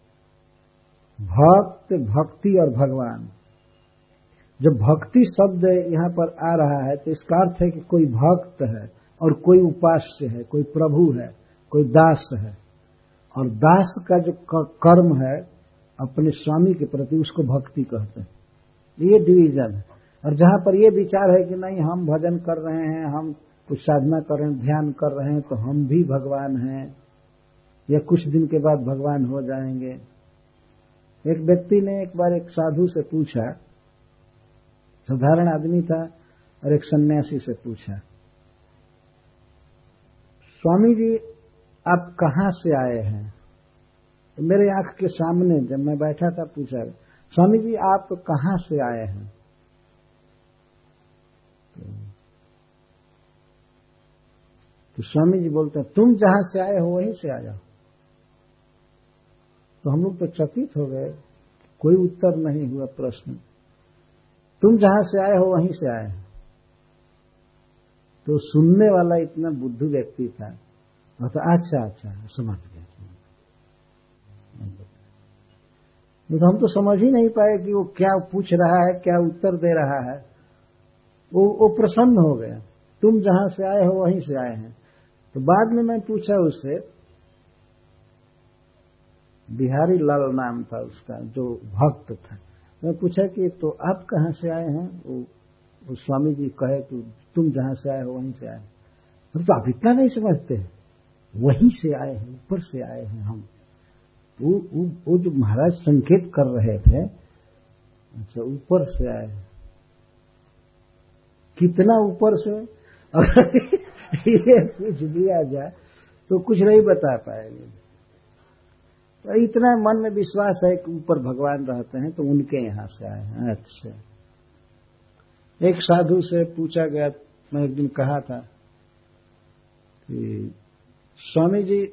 भक्त, भक्ति और भगवान। जब भक्ति शब्द यहां पर आ रहा है तो इसका अर्थ है कि कोई भक्त है और कोई उपास्य है, कोई प्रभु है, कोई दास है। और दास का जो कर्म है अपने स्वामी के प्रति, उसको भक्ति कहते हैं। ये डिवीजन है। और जहां पर ये विचार है कि नहीं हम भजन कर रहे हैं, हम कुछ साधना कर रहे हैं, ध्यान कर रहे हैं, तो हम भी भगवान हैं या कुछ दिन के बाद भगवान हो जाएंगे। एक व्यक्ति ने एक बार एक साधु से पूछा, साधारण आदमी था, और एक सन्यासी से पूछा, स्वामी जी आप कहां से आए हैं? तो मेरे आंख के सामने जब मैं बैठा था पूछा, स्वामी जी आप कहां से आए हैं? तो स्वामी जी बोलते हैं तुम जहां से आए हो वहीं से आ जाओ। तो हम लोग तो चकित हो गए, कोई उत्तर नहीं हुआ प्रश्न। तुम जहां से आए हो वहीं से आए हैं। तो सुनने वाला इतना बुद्धू व्यक्ति था, तो अच्छा समझ गया। तो हम तो समझ ही नहीं पाए कि वो क्या पूछ रहा है, क्या उत्तर दे रहा है। वो प्रसन्न हो गया, तुम जहां से आए हो वहीं से आए हैं। तो बाद में मैं पूछा उससे, बिहारी लाल नाम था उसका जो भक्त था, मैं पूछा कि तो आप कहां से आए हैं? वो स्वामी जी कहे कि तुम जहां से आए हो वहीं से आए हैं। तो आप इतना नहीं समझते, वहीं से आए हैं, ऊपर से आए हैं हम। वो जो महाराज संकेत कर रहे थे, अच्छा ऊपर से आए, कितना ऊपर से? अगर ये पूछ दिया जाए तो कुछ नहीं बता पाएंगे। तो इतना मन में विश्वास है कि ऊपर भगवान रहते हैं, तो उनके यहां से आए हैं। अच्छा, एक साधु से पूछा गया, मैं एक दिन कहा था कि स्वामी जी,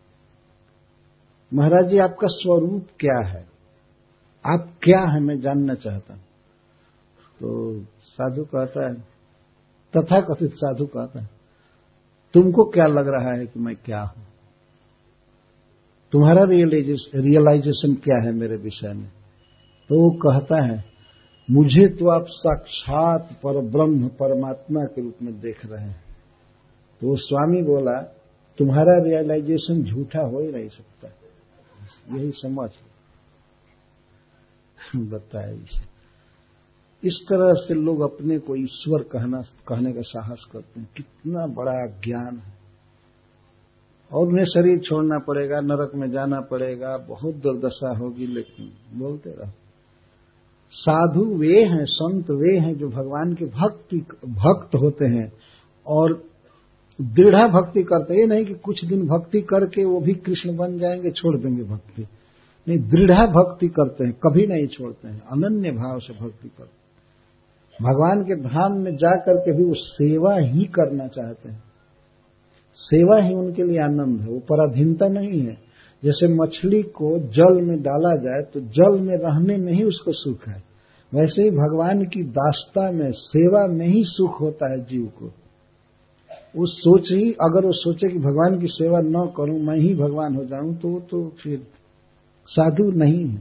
महाराज जी आपका स्वरूप क्या है, आप क्या है, मैं जानना चाहता हूं। तो साधु कहता है, तथाकथित साधु कहता है, तुमको क्या लग रहा है कि मैं क्या हूं, तुम्हारा रियलाइजेशन क्या है मेरे विषय में। तो वो कहता है, मुझे तो आप साक्षात परब्रह्म परमात्मा के रूप में देख रहे हैं। तो स्वामी बोला, तुम्हारा रियलाइजेशन झूठा हो ही नहीं सकता, यही समझ बताया। इस तरह से लोग अपने को ईश्वर कहने का साहस करते हैं, कितना बड़ा ज्ञान है। और उन्हें शरीर छोड़ना पड़ेगा, नरक में जाना पड़ेगा, बहुत दुर्दशा होगी, लेकिन बोलते रहो। साधु वे हैं, संत वे हैं जो भगवान के भक्त होते हैं और दृढ़ भक्ति करते हैं। ये नहीं कि कुछ दिन भक्ति करके वो भी कृष्ण बन जाएंगे, छोड़ देंगे भक्ति। नहीं, दृढ़ भक्ति करते हैं, कभी नहीं छोड़ते हैं, अनन्य भाव से भक्ति करते हैं। भगवान के धाम में जाकर के भी वो सेवा ही करना चाहते हैं, सेवा ही उनके लिए आनंद है, वो पराधीनता नहीं है। जैसे मछली को जल में डाला जाए तो जल में रहने में ही उसको सुख है, वैसे ही भगवान की दासता में, सेवा में ही सुख होता है जीव को। अगर वो सोचे कि भगवान की सेवा न करूं, मैं ही भगवान हो जाऊं, तो वो तो फिर साधु नहीं है,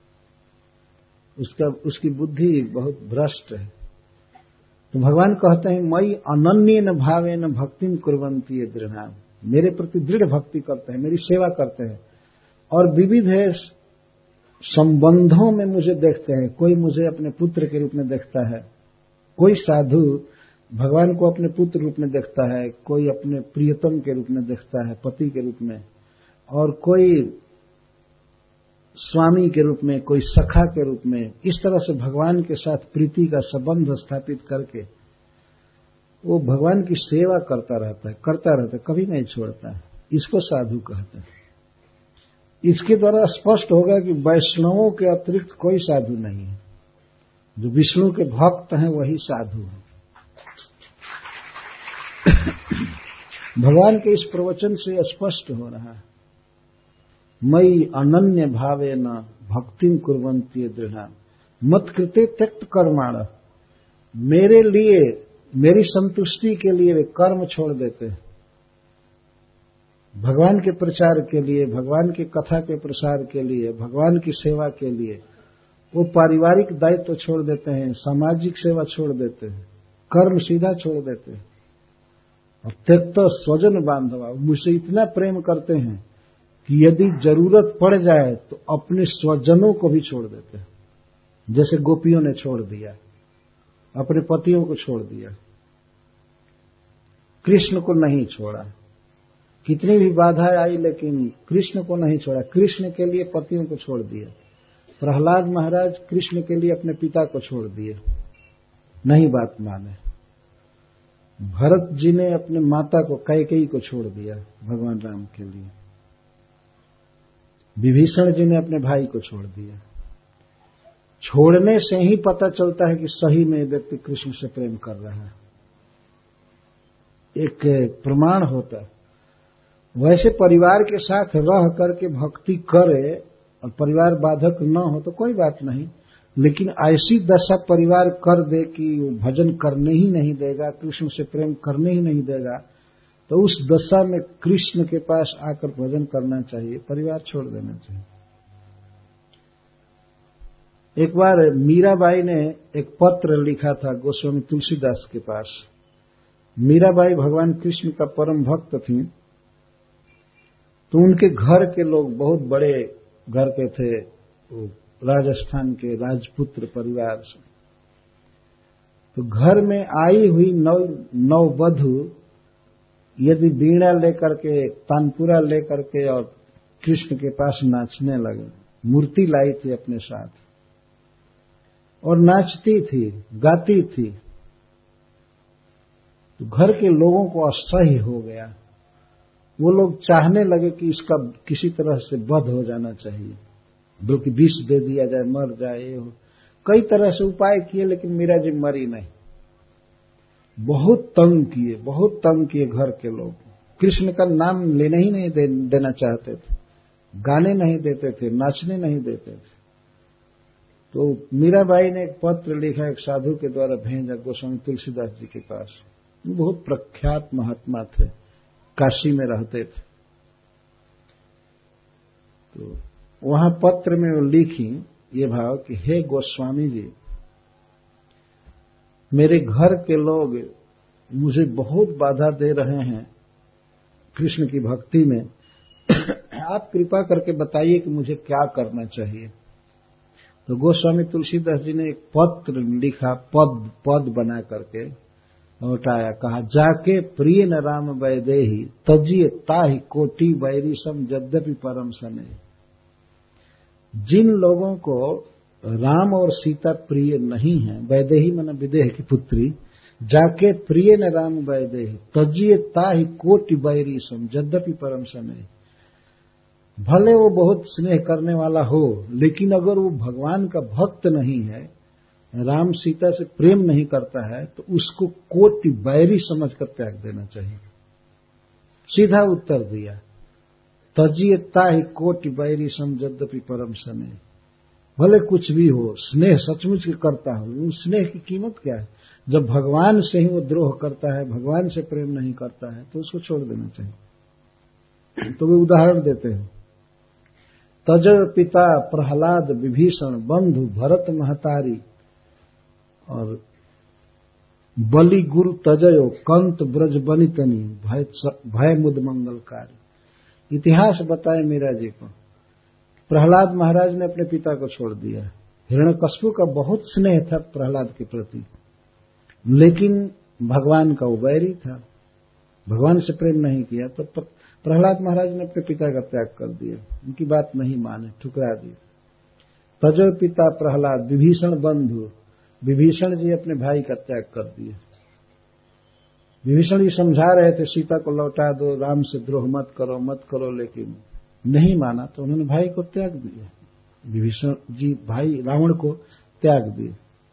उसकी बुद्धि बहुत भ्रष्ट है। तो भगवान कहते हैं, मई अनन्येन भावेन भक्तिम कुर्वन्ति ये दृढ़, मेरे प्रति दृढ़ भक्ति करते हैं, मेरी सेवा करते हैं और विविध संबंधों में मुझे देखते हैं। कोई मुझे अपने पुत्र के रूप में देखता है, कोई साधु भगवान को अपने पुत्र रूप में देखता है, कोई अपने प्रियतम के रूप में देखता है, पति के रूप में, और कोई स्वामी के रूप में, कोई सखा के रूप में। इस तरह से भगवान के साथ प्रीति का संबंध स्थापित करके वो भगवान की सेवा करता रहता है, कभी नहीं छोड़ता है। इसको साधु कहते हैं। इसके द्वारा स्पष्ट होगा कि वैष्णवों के अतिरिक्त कोई साधु नहीं है, जो विष्णु के भक्त हैं वही साधु हैं। भगवान के इस प्रवचन से स्पष्ट हो रहा है, मई अनन्य भावे न भक्तिम कुर्वन्ति दृढ़ मत कृते त्यक्त कर्माण, मेरे लिए, मेरी संतुष्टि के लिए वे कर्म छोड़ देते हैं। भगवान के प्रचार के लिए, भगवान की कथा के प्रसार के लिए, भगवान की सेवा के लिए वो पारिवारिक दायित्व छोड़ देते हैं, सामाजिक सेवा छोड़ देते हैं, कर्म सीधा छोड़ देते हैं। और त्यक्त स्वजन बांधवा, मुझसे इतना प्रेम करते हैं कि यदि जरूरत पड़ जाए तो अपने स्वजनों को भी छोड़ देते हैं। जैसे गोपियों ने छोड़ दिया, अपने पतियों को छोड़ दिया, कृष्ण को नहीं छोड़ा। कितनी भी बाधाएं आई लेकिन कृष्ण को नहीं छोड़ा, कृष्ण के लिए पतियों को छोड़ दिया। प्रहलाद महाराज कृष्ण के लिए अपने पिता को छोड़ दिए, नहीं बात माने। भरत जी ने अपने माता को, कैकेयी को छोड़ दिया भगवान राम के लिए। विभीषण जी ने अपने भाई को छोड़ दिया। छोड़ने से ही पता चलता है कि सही में व्यक्ति कृष्ण से प्रेम कर रहा है, एक प्रमाण होता है। वैसे परिवार के साथ रह करके भक्ति करे और परिवार बाधक न हो तो कोई बात नहीं, लेकिन ऐसी दशा परिवार कर दे कि वो भजन करने ही नहीं देगा, कृष्ण से प्रेम करने ही नहीं देगा, तो उस दशा में कृष्ण के पास आकर भजन करना चाहिए, परिवार छोड़ देना चाहिए। एक बार मीराबाई ने एक पत्र लिखा था गोस्वामी तुलसीदास के पास। मीराबाई भगवान कृष्ण का परम भक्त थी, तो उनके घर के लोग बहुत बड़े घर के थे, राजस्थान के राजपुत्र परिवार से। तो घर में आई हुई नववधू यदि वीणा लेकर के, तानपुरा लेकर के और कृष्ण के पास नाचने लगे, मूर्ति लाई थी अपने साथ और नाचती थी, गाती थी, तो घर के लोगों को असह्य हो गया। वो लोग चाहने लगे कि इसका किसी तरह से वध हो जाना चाहिए, बल्कि विष दे दिया जाए, मर जाए। ये हो कई तरह से उपाय किए, लेकिन मीरा जी मरी नहीं। बहुत तंग किए घर के लोग, कृष्ण का नाम लेने ही नहीं देना चाहते थे, गाने नहीं देते थे, नाचने नहीं देते थे। तो मीराबाई ने एक पत्र लिखा, एक साधु के द्वारा भेजा गोस्वामी तुलसीदास जी के पास। बहुत प्रख्यात महात्मा थे, काशी में रहते थे। तो वहां पत्र में वो लिखी ये भाव कि हे गोस्वामी जी, मेरे घर के लोग मुझे बहुत बाधा दे रहे हैं कृष्ण की भक्ति में, आप कृपा करके बताइए कि मुझे क्या करना चाहिए। तो गोस्वामी तुलसीदास जी ने एक पत्र लिखा, पद बना करके लौटाया, कहा जाके प्रिय न राम वैदेही तजिए ताहि कोटि वैरी सम यद्यपि परम सने। जिन लोगों को राम और सीता प्रिय नहीं है, वैदेही माने विदेह की पुत्री, जाके प्रिय न राम वैदेही तजिए ताहि कोटि वैरी सम यद्यपि परम सने। भले वो बहुत स्नेह करने वाला हो, लेकिन अगर वो भगवान का भक्त नहीं है, राम सीता से प्रेम नहीं करता है, तो उसको कोटि बैरी समझकर त्याग देना चाहिए। सीधा उत्तर दिया, तजियता ही कोटि बैरी सम यद्यपि परम सने। भले कुछ भी हो, स्नेह सचमुच करता हो, उस स्नेह की कीमत क्या है? जब भगवान से ही वो द्रोह करता है, भगवान से प्रेम नहीं करता है, तो उसको छोड़ देना चाहिए। तो वे उदाहरण देते हैं, तजर पिता प्रहलाद विभीषण बंधु भरत महतारी और बलि गुरु तजयो कंत ब्रज बनितनी भय मुद मंगलकारी। इतिहास बताए मीरा जी को, प्रहलाद महाराज ने अपने पिता को छोड़ दिया। हिरण्यकश्यप का बहुत स्नेह था प्रहलाद के प्रति, लेकिन भगवान का वो बैरी था, भगवान से प्रेम नहीं किया। तो प्रहलाद महाराज ने अपने पिता का त्याग कर दिया, उनकी बात नहीं माने, ठुकरा दी। तजो पिता प्रहलाद विभीषण बंधु, विभीषण जी अपने भाई का त्याग कर दिए। विभीषण जी समझा रहे थे सीता को लौटा दो, राम से द्रोह मत करो, लेकिन नहीं माना, तो उन्होंने भाई को त्याग दिया। विभीषण जी भाई रावण को त्याग दिए।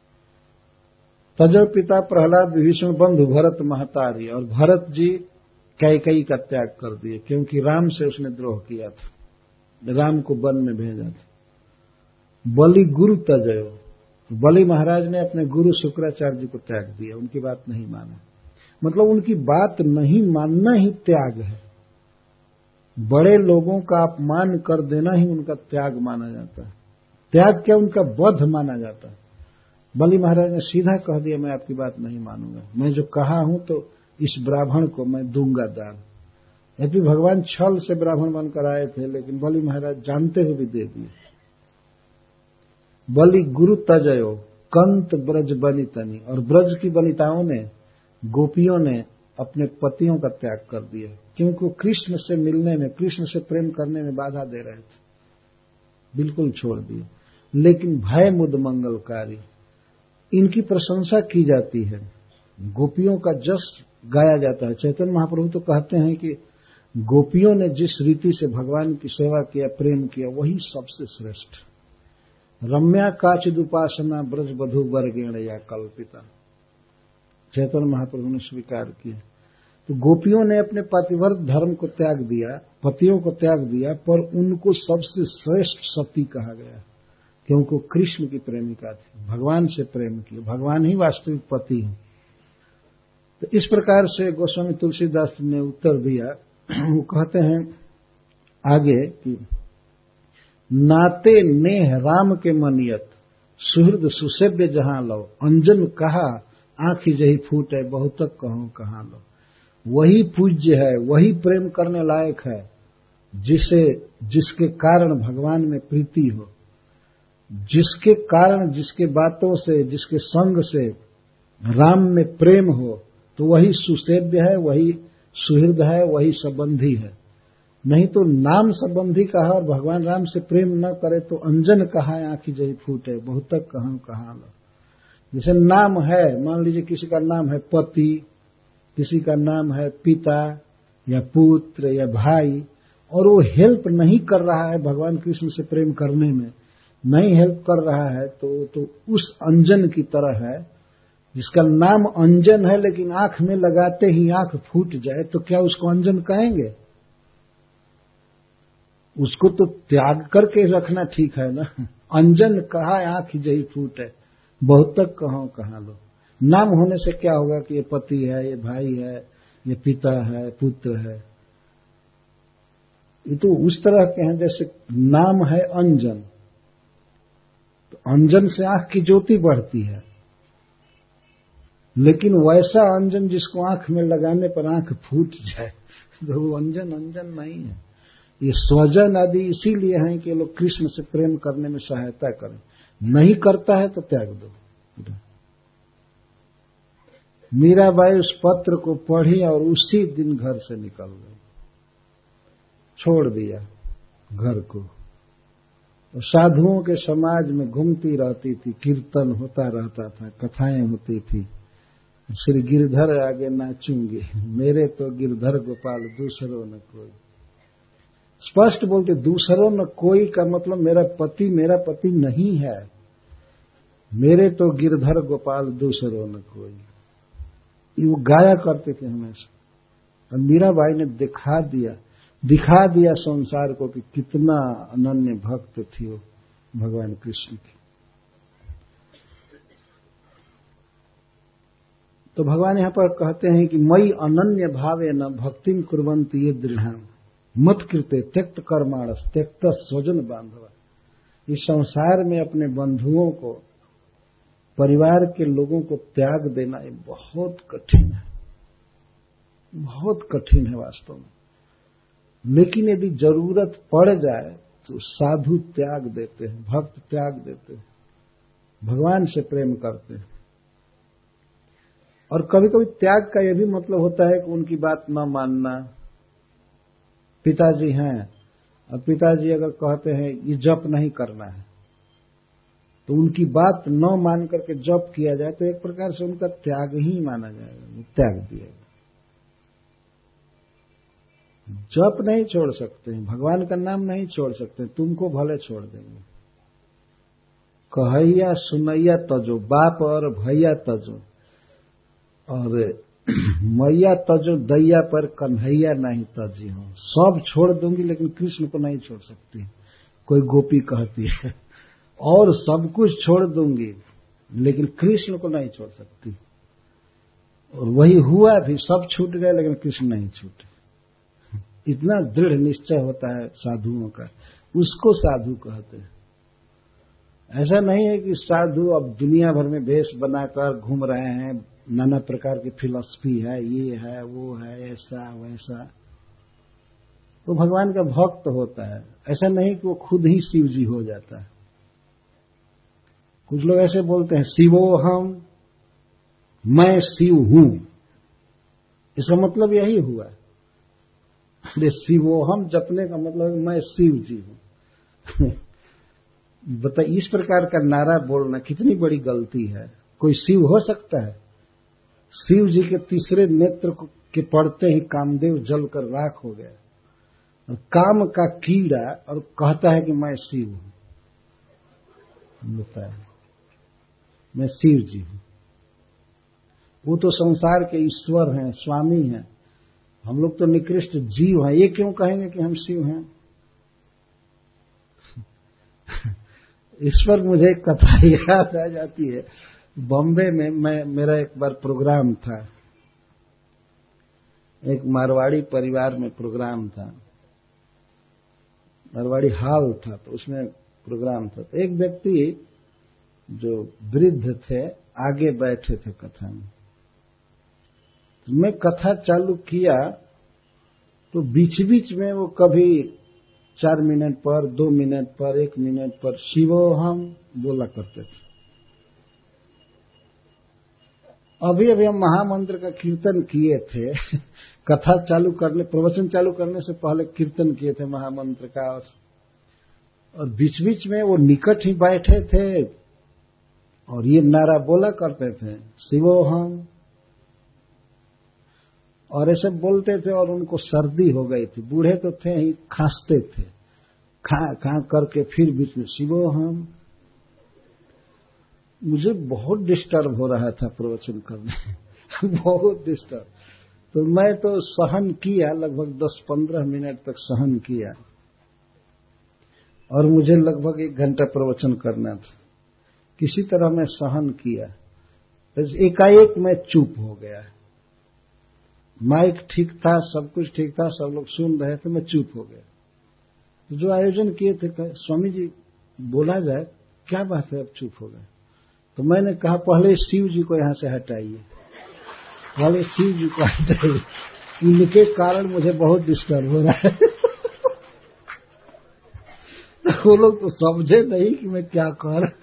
तजो पिता प्रहलाद विभीषण बंधु भरत महतारी, और भरत जी कैकेयी का त्याग कर दिए, क्योंकि राम से उसने द्रोह किया था, राम को वन में भेजा था। बलि गुरु तजयो, बलि महाराज ने अपने गुरु शुक्राचार्य जी को त्याग दिया, उनकी बात नहीं माना। मतलब उनकी बात नहीं मानना ही त्याग है। बड़े लोगों का अपमान कर देना ही उनका त्याग माना जाता है। त्याग क्या, उनका वध माना जाता है। बलि महाराज ने सीधा कह दिया, मैं आपकी बात नहीं मानूंगा, मैं जो कहा हूं तो इस ब्राह्मण को मैं दूंगा दान। यदि भगवान छल से ब्राह्मण बनकर आए थे, लेकिन बलि महाराज जानते हुए भी दे दिए। बलि गुरु तजयो कंत ब्रज बनितनी, और ब्रज की वनिताओं ने, गोपियों ने अपने पतियों का त्याग कर दिया, क्योंकि कृष्ण से मिलने में, कृष्ण से प्रेम करने में बाधा दे रहे थे, बिल्कुल छोड़ दिए। लेकिन भय मुद मंगलकारी, इनकी प्रशंसा की जाती है, गोपियों का जस गाया जाता है। चैतन्य महाप्रभु तो कहते हैं कि गोपियों ने जिस रीति से भगवान की सेवा किया, प्रेम किया, वही सबसे श्रेष्ठ। रम्या काचिद उपासना ब्रज बधु वर्गेण या कल्पिता, चैतन्य महाप्रभु ने स्वीकार किया। तो गोपियों ने अपने पतिव्रत धर्म को त्याग दिया, पतियों को त्याग दिया, पर उनको सबसे श्रेष्ठ सती कहा गया, क्योंकि कृष्ण की प्रेमिका थी, भगवान से प्रेम किया, भगवान ही वास्तविक पति है। तो इस प्रकार से गोस्वामी तुलसीदास ने उत्तर दिया। वो कहते हैं आगे कि नाते नेह राम के मनियत सुहृद सुसेव्य जहां लो, अंजन कहा आंखी जही फूटे बहुतक कहूं कहां लो। वही पूज्य है, वही प्रेम करने लायक है, जिसके कारण भगवान में प्रीति हो, जिसके कारण, जिसके बातों से, जिसके संग से राम में प्रेम हो, तो वही सुसेव्य है, वही सुहृद है, वही संबंधी है। नहीं तो नाम संबंधी कहा और भगवान राम से प्रेम न करे तो अंजन कहा आंखी जही फूटे बहुतक कहूं कहां लो। जैसे नाम है, मान लीजिए किसी का नाम है पति, किसी का नाम है पिता या पुत्र या भाई, और वो हेल्प नहीं कर रहा है भगवान कृष्ण से प्रेम करने में, नहीं हेल्प कर रहा है, तो उस अंजन की तरह है जिसका नाम अंजन है लेकिन आंख में लगाते ही आंख फूट जाए तो क्या उसको अंजन कहेंगे? उसको तो त्याग करके रखना ठीक है ना। अंजन कहा आंख जही फूट है, बहुत तक कहाँ लो। नाम होने से क्या होगा कि ये पति है, ये भाई है, ये पिता है, पुत्र है। ये तो उस तरह के हैं जैसे नाम है अंजन, तो अंजन से आंख की ज्योति बढ़ती है, लेकिन वैसा अंजन जिसको आंख में लगाने पर आंख फूट जाए तो वो अंजन नहीं है। ये स्वजन आदि इसीलिए हैं कि लोग कृष्ण से प्रेम करने में सहायता करें। नहीं करता है तो त्याग दो। मीराबाई उस पत्र को पढ़ी और उसी दिन घर से निकल गई, छोड़ दिया घर को। और साधुओं के समाज में घूमती रहती थी, कीर्तन होता रहता था, कथाएं होती थी। श्री गिरधर आगे नाचूंगी, मेरे तो गिरधर गोपाल दूसरों न कोई। स्पष्ट बोलते दूसरों न कोई का मतलब मेरा पति नहीं है, मेरे तो गिरधर गोपाल दूसरों न कोई। ये वो गाया करते थे हमेशा। और मीराबाई ने दिखा दिया संसार को कि कितना अनन्य भक्त थी वो भगवान कृष्ण की। तो भगवान यहां पर कहते हैं कि मई अनन्य भावे न भक्तिम कुर्वन्ति ये दृढ़ मत कृते त्यक्त कर्माणस त्यक्त स्वजन बांधवा। इस संसार में अपने बंधुओं को, परिवार के लोगों को त्याग देना ये बहुत कठिन है, बहुत कठिन है वास्तव में। लेकिन यदि जरूरत पड़ जाए तो साधु त्याग देते हैं, भक्त त्याग देते हैं, भगवान से प्रेम करते हैं। और कभी कभी त्याग का यह भी मतलब होता है कि उनकी बात न मानना। पिताजी हैं और पिताजी अगर कहते हैं ये जप नहीं करना है तो उनकी बात न मान करके जप किया जाए तो एक प्रकार से उनका त्याग ही माना जाएगा, त्याग दिया। जप नहीं छोड़ सकते हैं, भगवान का नाम नहीं छोड़ सकते, तुमको भले छोड़ देंगे। कहैया सुनैया तजो, बाप और भैया तजो, और मैया तजो दैया पर कन्हैया नहीं तजी हो। सब छोड़ दूंगी लेकिन कृष्ण को नहीं छोड़ सकती, कोई गोपी कहती है। और सब कुछ छोड़ दूंगी लेकिन कृष्ण को नहीं छोड़ सकती। और वही हुआ भी, सब छूट गए लेकिन कृष्ण नहीं छूटे। इतना दृढ़ निश्चय होता है साधुओं का, उसको साधु कहते हैं। ऐसा नहीं है कि साधु अब दुनिया भर में वेश बनाकर घूम रहे हैं, नाना प्रकार की फिलॉसफी है, ये है वो है, ऐसा वैसा। तो भगवान का भक्त होता है। ऐसा नहीं कि वो खुद ही शिव जी हो जाता है। कुछ लोग ऐसे बोलते हैं शिवोहम, मैं शिव हूं। इसका मतलब यही हुआ। अरे शिवोहम जपने का मतलब मैं शिव जी हूं। बता, इस प्रकार का नारा बोलना कितनी बड़ी गलती है। कोई शिव हो सकता है? शिव जी के तीसरे नेत्र के पड़ते ही कामदेव जलकर राख हो गया, और काम का कीड़ा, और कहता है कि मैं शिव हूं। बताया मैं शिव जी हूं। वो तो संसार के ईश्वर हैं, स्वामी हैं। हम लोग तो निकृष्ट जीव हैं। ये क्यों कहेंगे कि हम शिव हैं? इस पर मुझे एक कथा याद आ जाती है। बॉम्बे में मेरा एक बार प्रोग्राम था, एक मारवाड़ी परिवार में प्रोग्राम था, मारवाड़ी हॉल था, तो उसमें प्रोग्राम था। तो एक व्यक्ति जो वृद्ध थे आगे बैठे थे कथा में। तो मैं कथा चालू किया तो बीच बीच में वो कभी 4 मिनट पर, 2 मिनट पर, 1 मिनट पर शिवोहम बोला करते थे। अभी हम महामंत्र का कीर्तन किए थे। कथा चालू करने, प्रवचन चालू करने से पहले कीर्तन किए थे महामंत्र का, और बीच बीच में वो निकट ही बैठे थे और ये नारा बोला करते थे शिवोहम, और ऐसे बोलते थे। और उनको सर्दी हो गई थी, बूढ़े तो थे ही, खांसते थे, खा करके फिर बीच में शिवोहम। मुझे बहुत डिस्टर्ब हो रहा था प्रवचन करने बहुत डिस्टर्ब। तो मैं तो सहन किया, लगभग 10-15 मिनट तक सहन किया, और मुझे लगभग 1 घंटा प्रवचन करना था। किसी तरह मैं सहन किया, एकाएक मैं चुप हो गया। माइक ठीक था, सब कुछ ठीक था, सब लोग सुन रहे थे, मैं चुप हो गया। जो आयोजन किए थे कहे, स्वामी जी बोला जाए, क्या बात है अब चुप हो गए? तो मैंने कहा पहले शिव जी को यहां से हटाइए, पहले शिव जी को हटाइए, इनके कारण मुझे बहुत डिस्टर्ब हो रहा है। वो लोग तो समझे नहीं कि मैं क्या कह रहा।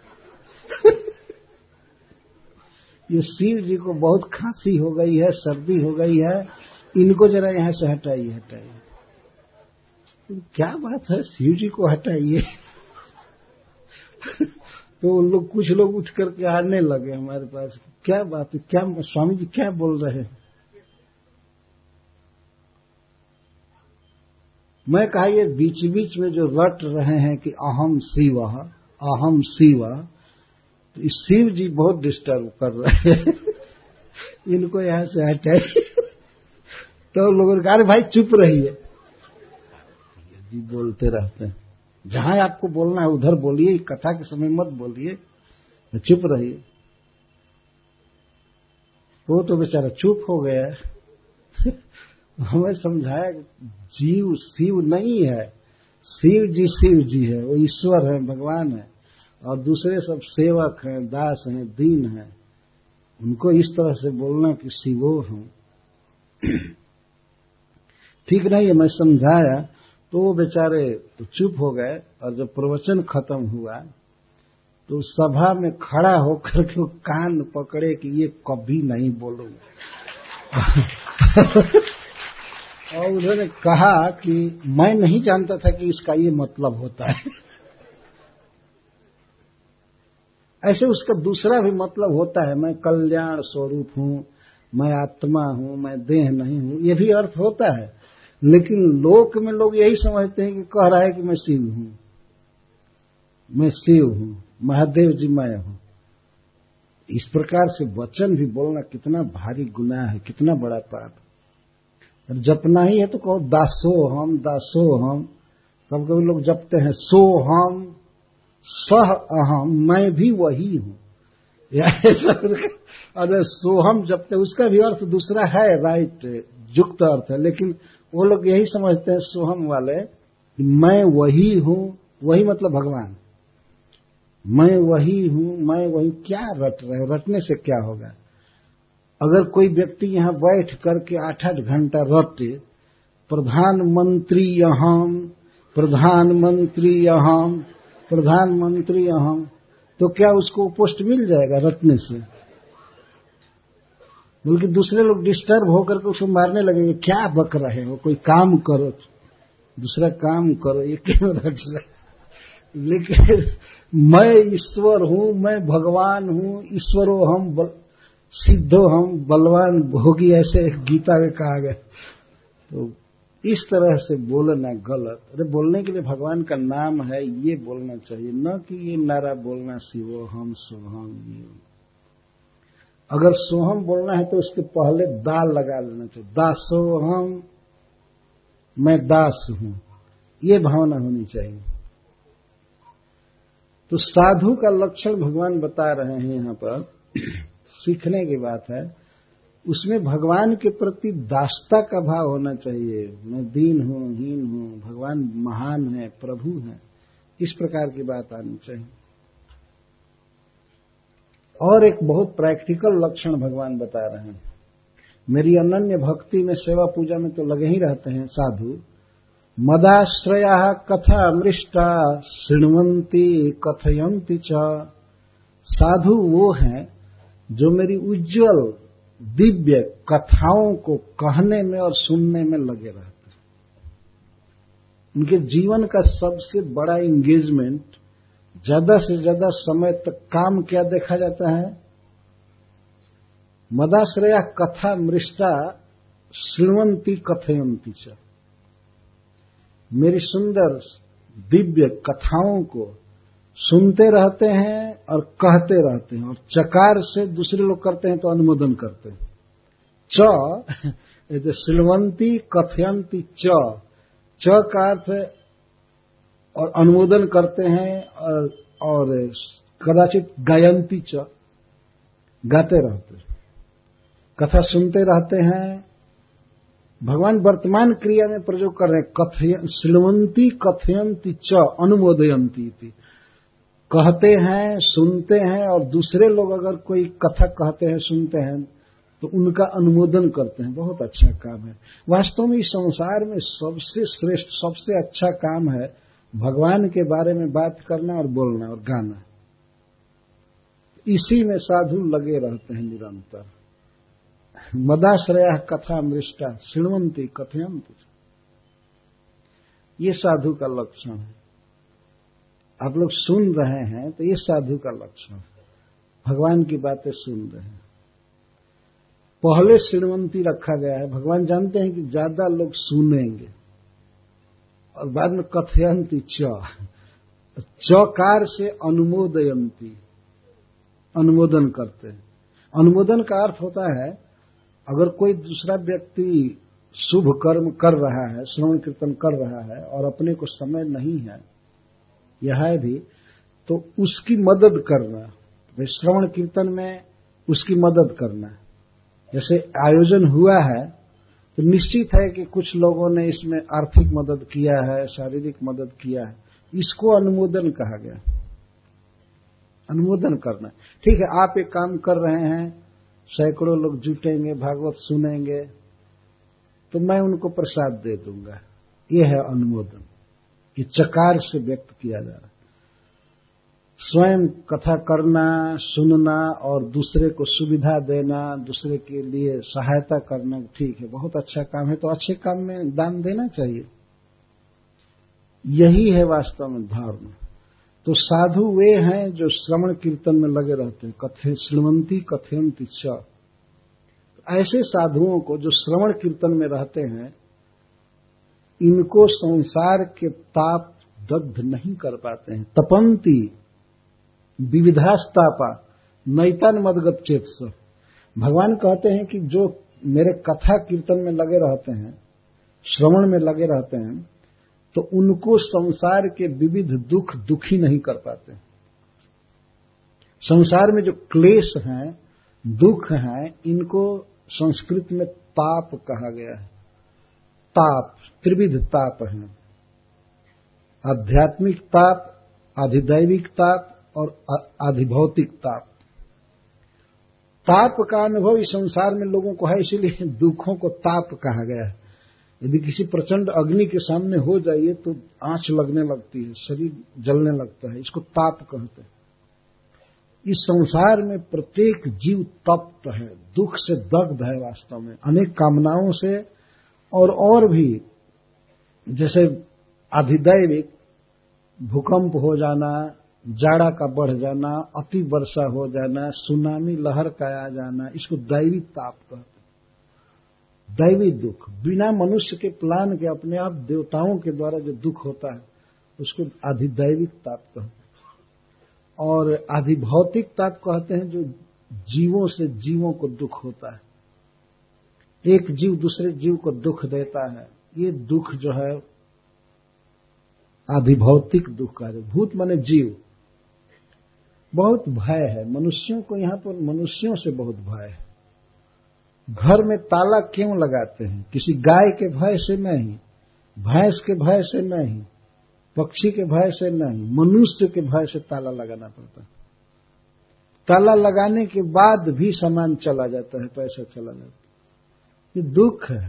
ये शिव जी को बहुत खांसी हो गई है, सर्दी हो गई है, इनको जरा यहां से हटाइए हटाइए। तो क्या बात है, शिव जी को हटाइए। तो उन लोग, कुछ लोग उठ करके आने लगे हमारे पास, क्या बात है, क्या स्वामी जी क्या बोल रहे हैं? मैं कहा ये बीच बीच में जो रट रहे हैं कि अहम शिव, अहम शिव, तो शिव जी बहुत डिस्टर्ब कर रहे हैं, इनको यहां से हटाइए। तो लोगों ने कहा अरे भाई चुप रहिए। जी बोलते रहते हैं, जहां आपको बोलना है उधर बोलिए, कथा के समय मत बोलिए, चुप रहिए। वो तो बेचारा चुप हो गया। हमें समझाया जीव शिव नहीं है, शिव जी है, वो ईश्वर है, भगवान है, और दूसरे सब सेवक हैं, दास हैं, दीन हैं। उनको इस तरह से बोलना कि शिवो हूं, ठीक नहीं है। मैं समझाया तो वो बेचारे तो चुप हो गए, और जब प्रवचन खत्म हुआ तो सभा में खड़ा होकर के कान पकड़े कि ये कभी नहीं बोलूंगा। और उन्होंने कहा कि मैं नहीं जानता था कि इसका ये मतलब होता है। ऐसे उसका दूसरा भी मतलब होता है, मैं कल्याण स्वरूप हूं, मैं आत्मा हूं, मैं देह नहीं हूं, ये भी अर्थ होता है। लेकिन लोक में लोग यही समझते हैं कि कह रहा है कि मैं शिव हूं, मैं शिव हूं, महादेव जी मैं हूं। इस प्रकार से वचन भी बोलना कितना भारी गुनाह है, कितना बड़ा पाप। जपना ही है तो कहो दासोहम दासोहम। कभी कभी लोग जपते हैं सोहम सह अहम, मैं भी वही हूं, अरे सोहम जपते, उसका भी अर्थ दूसरा है, राइट, युक्त अर्थ है। लेकिन वो लोग यही समझते हैं सोहम वाले कि मैं वही हूं, वही मतलब भगवान, मैं वही हूं, मैं वही। क्या रट रहे हो? रटने से क्या होगा? अगर कोई व्यक्ति यहां बैठ करके 8-8 घंटा रटे, प्रधानमंत्री अहम, प्रधानमंत्री अहम, प्रधानमंत्री अहम, तो क्या उसको पोस्ट मिल जाएगा रटने से? बल्कि दूसरे लोग डिस्टर्ब होकर के उसको मारने लगेंगे, क्या बक रहे हो, कोई काम करो, दूसरा काम करो, ये क्यों रट रहे? लेकिन मैं ईश्वर हूं, मैं भगवान हूं, ईश्वरो हम सिद्धो हम बलवान भोगी, ऐसे गीता में कहा गया। तो इस तरह से बोलना गलत। अरे बोलने के लिए भगवान का नाम है, ये बोलना चाहिए, न कि ये नारा बोलना शिवो हम सोहम। अगर सोहम बोलना है तो उसके पहले दाल लगा लेना चाहिए, दासोहम, मैं दास हूं, ये भावना होनी चाहिए। तो साधु का लक्षण भगवान बता रहे हैं यहां पर, सीखने की बात है। उसमें भगवान के प्रति दासता का भाव होना चाहिए। मैं दीन हूं, हीन हूं, भगवान महान है, प्रभु है, इस प्रकार की बात आनी चाहिए। और एक बहुत प्रैक्टिकल लक्षण भगवान बता रहे हैं। मेरी अनन्य भक्ति में, सेवा पूजा में तो लगे ही रहते हैं साधु। मदाश्रया कथा मृष्टा शृण्वन्ति कथयन्ति च। साधु वो हैं जो मेरी उज्जवल दिव्य कथाओं को कहने में और सुनने में लगे रहते हैं। उनके जीवन का सबसे बड़ा एंगेजमेंट, ज्यादा से ज्यादा समय तक काम क्या देखा जाता है? मदाश्रया कथा मृष्टा शृण्वन्ति कथयन्ति च। मेरी सुंदर दिव्य कथाओं को सुनते रहते हैं और कहते रहते हैं, और चकार से दूसरे लोग करते हैं तो अनुमोदन करते हैं। च श्रृण्वन्ति कथयन्ति च का अर्थ और अनुमोदन करते हैं, और कदाचित गायन्ति च गाते रहते हैं, कथा सुनते रहते हैं। भगवान वर्तमान क्रिया में प्रयोग कर रहे हैं श्रृण्वन्ति कथयन्ति च अनुमोदयन्ति, कहते हैं, सुनते हैं, और दूसरे लोग अगर कोई कथा कहते हैं, सुनते हैं तो उनका अनुमोदन करते हैं। बहुत अच्छा काम है। वास्तव में इस संसार में सबसे श्रेष्ठ, सबसे अच्छा काम है भगवान के बारे में बात करना और बोलना और गाना। इसी में साधु लगे रहते हैं निरंतर। मदाश्रया कथा मृष्टा शृण्वन्ति कथयन्ति, ये साधु का लक्षण है। आप लोग सुन रहे हैं तो ये साधु का लक्षण है, भगवान की बातें सुन रहे हैं। पहले शृण्वन्ति रखा गया है, भगवान जानते हैं कि ज्यादा लोग सुनेंगे, और बाद में कथयन्ति चकार से अनुमोदयन्ति, अनुमोदन करते हैं। अनुमोदन का अर्थ होता है अगर कोई दूसरा व्यक्ति शुभ कर्म कर रहा है, श्रवण कीर्तन कर रहा है और अपने को समय नहीं है, यह है भी, तो उसकी मदद करना। भाई श्रवण कीर्तन में उसकी मदद करना। जैसे आयोजन हुआ है तो निश्चित है कि कुछ लोगों ने इसमें आर्थिक मदद किया है, शारीरिक मदद किया है, इसको अनुमोदन कहा गया। अनुमोदन करना। ठीक है, आप एक काम कर रहे हैं, सैकड़ों लोग जुटेंगे, भागवत सुनेंगे, तो मैं उनको प्रसाद दे दूंगा, ये है अनुमोदन। ये चकार से व्यक्त किया जा रहा है। स्वयं कथा करना, सुनना और दूसरे को सुविधा देना, दूसरे के लिए सहायता करना, ठीक है, बहुत अच्छा काम है, तो अच्छे काम में दान देना चाहिए। यही है वास्तव में धर्म। तो साधु वे हैं जो श्रवण कीर्तन में लगे रहते हैं। कथे श्रृण्वन्ति कथयन्ति च, ऐसे साधुओं को जो श्रवण कीर्तन में रहते हैं, इनको संसार के ताप दग्ध नहीं कर पाते हैं। तपंती विविधास्तापा नैतान मदगत चेतस। भगवान कहते हैं कि जो मेरे कथा कीर्तन में लगे रहते हैं, श्रवण में लगे रहते हैं, तो उनको संसार के विविध दुख दुखी नहीं कर पाते। संसार में जो क्लेश हैं, दुख हैं, इनको संस्कृत में ताप कहा गया है। ताप, त्रिविध ताप है, आध्यात्मिक ताप, आधिदैविक ताप और आधिभौतिक ताप। ताप का अनुभव इस संसार में लोगों को है, इसीलिए दुखों को ताप कहा गया है। यदि किसी प्रचंड अग्नि के सामने हो जाइए तो आंच लगने लगती है, शरीर जलने लगता है, इसको ताप कहते हैं। इस संसार में प्रत्येक जीव तप्त है, दुख से दग्ध है वास्तव में, अनेक कामनाओं से, और भी, जैसे अधिदैविक भूकंप हो जाना, जाड़ा का बढ़ जाना, अति वर्षा हो जाना, सुनामी लहर का आ जाना, इसको दैवी ताप कहते हैं। दैवी दुख, बिना मनुष्य के प्लान के अपने आप देवताओं के द्वारा जो दुख होता है उसको अधिदैविक ताप कहते हैं। और आधिभौतिक ताप कहते हैं जो जीवों से जीवों को दुख होता है। एक जीव दूसरे जीव को दुख देता है, ये दुख जो है आधिभौतिक दुख का। भूत माने जीव। बहुत भय है मनुष्यों को, यहां पर मनुष्यों से बहुत भय है। घर में ताला क्यों लगाते हैं? किसी गाय के भय से नहीं, भैंस के भय से नहीं, पक्षी के भय से नहीं, मनुष्य के भय से ताला लगाना पड़ता है। ताला लगाने के बाद भी सामान चला जाता है, पैसा चला जाता है। ये दुख है,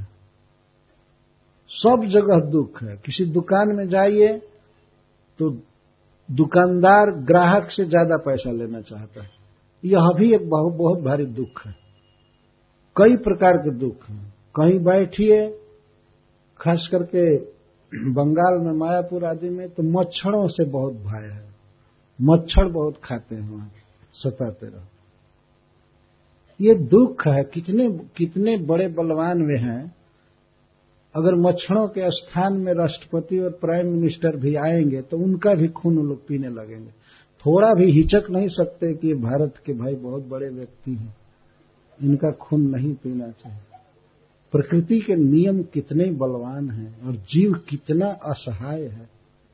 सब जगह दुख है। किसी दुकान में जाइए तो दुकानदार ग्राहक से ज्यादा पैसा लेना चाहता है। यह भी एक बहुत भारी दुख है। कई प्रकार के दुख हैं। कहीं बैठिए, खास करके बंगाल में मायापुर आदि में तो मच्छरों से बहुत भय है। मच्छर बहुत खाते हैं, वहां सताते रहो। ये दुख है। कितने बड़े बलवान वे हैं, अगर मच्छरों के स्थान में राष्ट्रपति और प्राइम मिनिस्टर भी आएंगे तो उनका भी खून लोग पीने लगेंगे। थोड़ा भी हिचक नहीं सकते कि ये भारत के भाई बहुत बड़े व्यक्ति हैं, इनका खून नहीं पीना चाहिए। प्रकृति के नियम कितने बलवान हैं और जीव कितना असहाय है।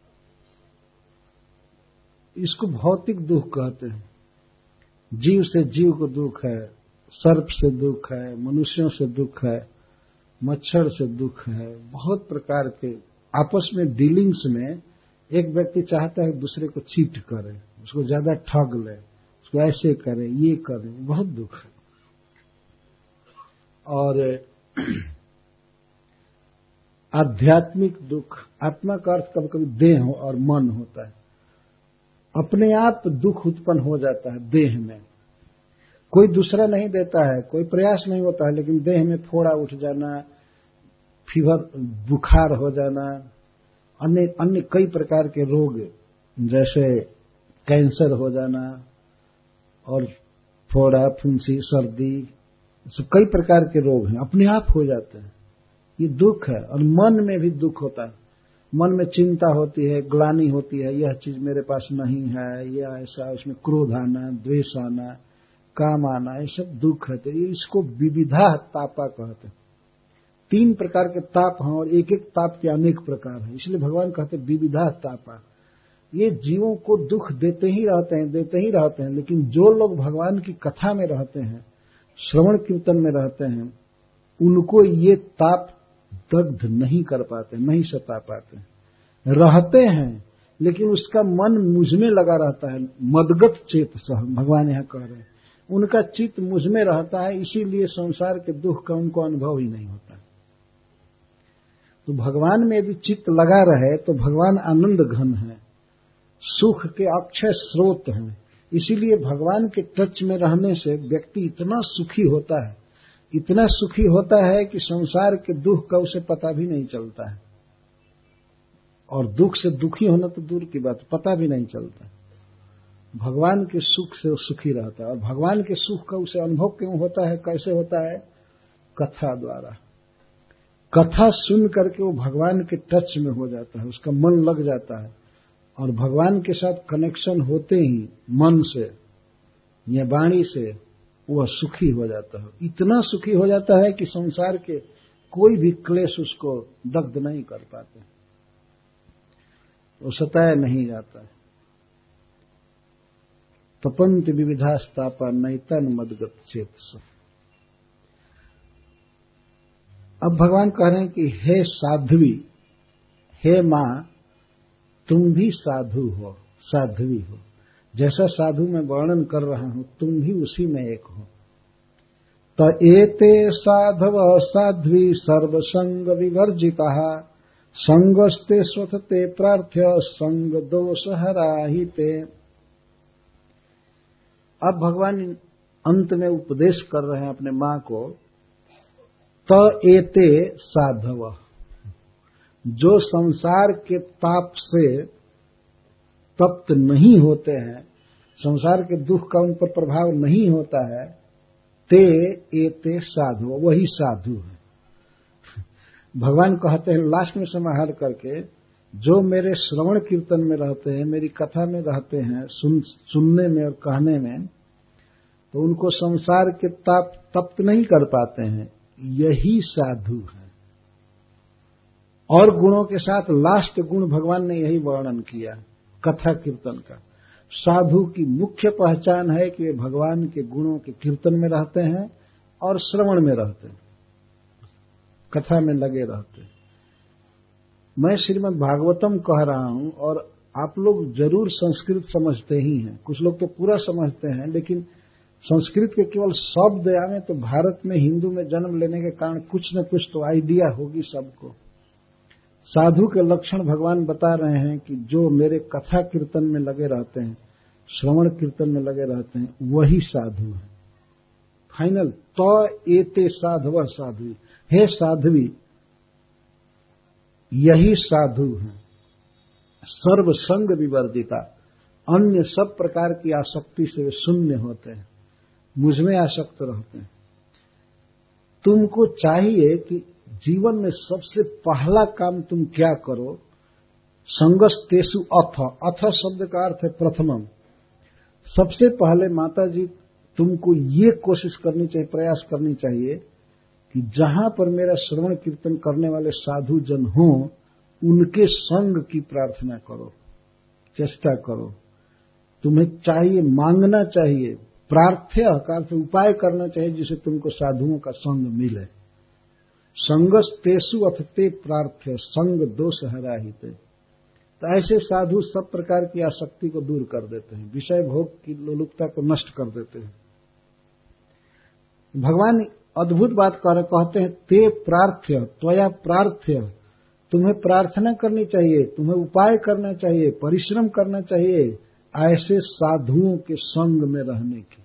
इसको भौतिक दुख कहते हैं। जीव से जीव को दुख है, सर्प से दुख है, मनुष्यों से दुख है, मच्छर से दुख है, बहुत प्रकार के आपस में डीलिंग्स में एक व्यक्ति चाहता है दूसरे को चीट करे, उसको ज्यादा ठग ले, उसको ऐसे करे, ये करे, बहुत दुख है। और आध्यात्मिक दुख, आत्मा का अर्थ कभी कभी देह और मन होता है। अपने आप दुख उत्पन्न हो जाता है देह में, कोई दूसरा नहीं देता है, कोई प्रयास नहीं होता है, लेकिन देह में फोड़ा उठ जाना, फीवर, बुखार हो जाना, अन्य कई प्रकार के रोग जैसे कैंसर हो जाना और फोड़ा, फुंसी, सर्दी, कई प्रकार के रोग हैं, अपने आप हो जाते हैं। ये दुख है। और मन में भी दुख होता है, मन में चिंता होती है, ग्लानि होती है, यह चीज मेरे पास नहीं है, यह ऐसा, उसमें क्रोध आना, द्वेष आना, काम आना, ये सब दुख है। तो इसको विविधा तापा कहते हैं। 3 प्रकार के ताप हैं और एक एक ताप के अनेक प्रकार हैं, इसलिए भगवान कहते हैं विविधा तापा। ये जीवों को दुख देते ही रहते हैं, लेकिन जो लोग भगवान की कथा में रहते हैं, श्रवण कीर्तन में रहते हैं, उनको ये ताप दग्ध नहीं कर पाते, नहीं सता पाते। रहते हैं लेकिन उसका मन मुझ में लगा रहता है, मदगत चेत सह, भगवान यहाँ कह रहे हैं, उनका चित्त मुझ में रहता है, इसीलिए संसार के दुख का उनको अनुभव ही नहीं होता। तो भगवान में यदि चित्त लगा रहे तो भगवान आनंद घन है, सुख के अक्षय स्रोत हैं। इसीलिए भगवान के टच में रहने से व्यक्ति इतना सुखी होता है, इतना सुखी होता है कि संसार के दुख का उसे पता भी नहीं चलता है। और दुख से दुखी होना तो दूर की बात, पता भी नहीं चलता। भगवान के सुख से वो सुखी रहता है। और भगवान के सुख का उसे अनुभव क्यों होता है, कैसे होता है? कथा द्वारा। कथा सुन करके वो भगवान के टच में हो जाता है, उसका मन लग जाता है और भगवान के साथ कनेक्शन होते ही मन से या वाणी से वह सुखी हो जाता है। इतना सुखी हो जाता है कि संसार के कोई भी क्लेश उसको दग्ध नहीं कर पाते, वो सताया नहीं जाता है। तपंत विविधास्तापा नैतन मदगत चेतस। अब भगवान कह रहे हैं कि हे साध्वी, हे मां, तुम भी साधु हो, साध्वी हो। जैसा साधु मैं वर्णन कर रहा हूं, तुम भी उसी में एक हो। तो एते साधव साध्वी सर्वसंग विवर्जिता संगस्ते स्वथते प्रार्थ्य संग दोष हराहिते। अब भगवान अंत में उपदेश कर रहे हैं अपने मां को। तो एते साधव, जो संसार के ताप से तप्त नहीं होते हैं, संसार के दुख का उन पर प्रभाव नहीं होता है, ते एते साधु, वही साधु है। भगवान कहते हैं लास्ट में समाहार करके, जो मेरे श्रवण कीर्तन में रहते हैं, मेरी कथा में रहते हैं, सुनने में और कहने में, तो उनको संसार के ताप तप्त नहीं कर पाते हैं, यही साधु है। और गुणों के साथ लास्ट गुण भगवान ने यही वर्णन किया कथा कीर्तन का। साधु की मुख्य पहचान है कि वे भगवान के गुणों के कीर्तन में रहते हैं और श्रवण में रहते हैं, कथा में लगे रहते हैं। मैं श्रीमद् भागवतम कह रहा हूं और आप लोग जरूर संस्कृत समझते ही हैं, कुछ लोग तो पूरा समझते हैं, लेकिन संस्कृत के केवल शब्द आवे तो भारत में हिंदू में जन्म लेने के कारण कुछ न कुछ तो आइडिया होगी सबको। साधु के लक्षण भगवान बता रहे हैं कि जो मेरे कथा कीर्तन में लगे रहते हैं, श्रवण कीर्तन में लगे रहते हैं, वही साधु है। फाइनल तो एते साधव साध्वी, हे साध्वी, यही साधु है। सर्व संग विवर्जिता, अन्य सब प्रकार की आसक्ति से वे शून्य होते हैं, मुझ में आसक्त रहते हैं। तुमको चाहिए कि जीवन में सबसे पहला काम तुम क्या करो? संगस्तेषु अथ, अथ शब्द का अर्थ है प्रथमम, सबसे पहले माता जी तुमको ये कोशिश करनी चाहिए, प्रयास करनी चाहिए कि जहां पर मेरा श्रवण कीर्तन करने वाले साधु जन हों उनके संग की प्रार्थना करो, चेष्टा करो। तुम्हें चाहिए, मांगना चाहिए, प्रार्थ्य का अर्थ उपाय करना चाहिए जिसे तुमको साधुओं का संग मिले। संगस तेसु अथ ते प्रार्थ्य संग दोष हराहिते। तो ऐसे साधु सब प्रकार की आसक्ति को दूर कर देते हैं, विषय भोग की लोलुपता को नष्ट कर देते हैं। भगवान अद्भुत बात कहते हैं, ते प्रार्थ्य त्वया प्रार्थ्य, तुम्हें प्रार्थना करनी चाहिए, तुम्हें उपाय करना चाहिए, परिश्रम करना चाहिए ऐसे साधुओं के संग में रहने की।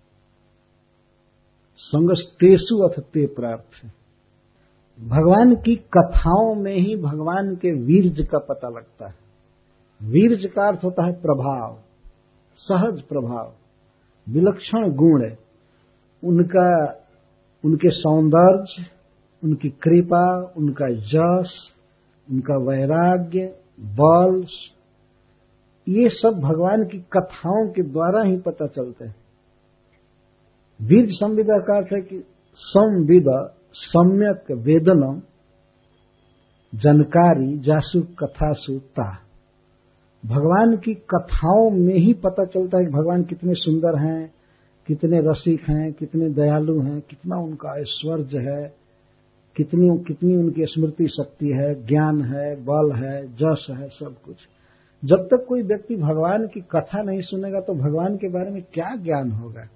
संगस्तेषु अथ ते प्रार्थ्य। भगवान की कथाओं में ही भगवान के वीर्य का पता लगता है। वीर्य का अर्थ होता है प्रभाव, सहज प्रभाव, विलक्षण गुण, उनके सौंदर्य, उनकी कृपा, उनका यश, उनका वैराग्य, बल, ये सब भगवान की कथाओं के द्वारा ही पता चलते हैं। वीर्य संविदा का अर्थ है कि संविद सम्यक वेदनम, जानकारी जासु कथासु ता। भगवान की कथाओं में ही पता चलता है कि भगवान कितने सुंदर हैं, कितने रसिक हैं, कितने दयालु हैं, कितना उनका ऐश्वर्य है, कितनी उनकी स्मृति शक्ति है, ज्ञान है, बल है, जस है, सब कुछ। जब तक कोई व्यक्ति भगवान की कथा नहीं सुनेगा तो भगवान के बारे में क्या ज्ञान होगा।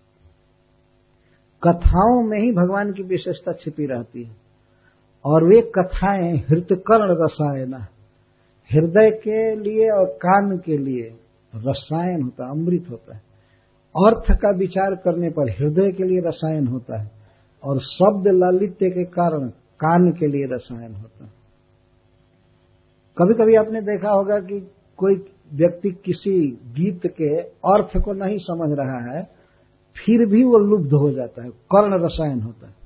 कथाओं में ही भगवान की विशेषता छिपी रहती है और वे कथाएं हृतकर्ण रसायन, हृदय के लिए और कान के लिए रसायन होता है, अमृत होता है। अर्थ का विचार करने पर हृदय के लिए रसायन होता है और शब्द लालित्य के कारण कान के लिए रसायन होता है। कभी कभी आपने देखा होगा कि कोई व्यक्ति किसी गीत के अर्थ को नहीं समझ रहा है, फिर भी वो लुब्ध हो जाता है, कर्ण रसायन होता है।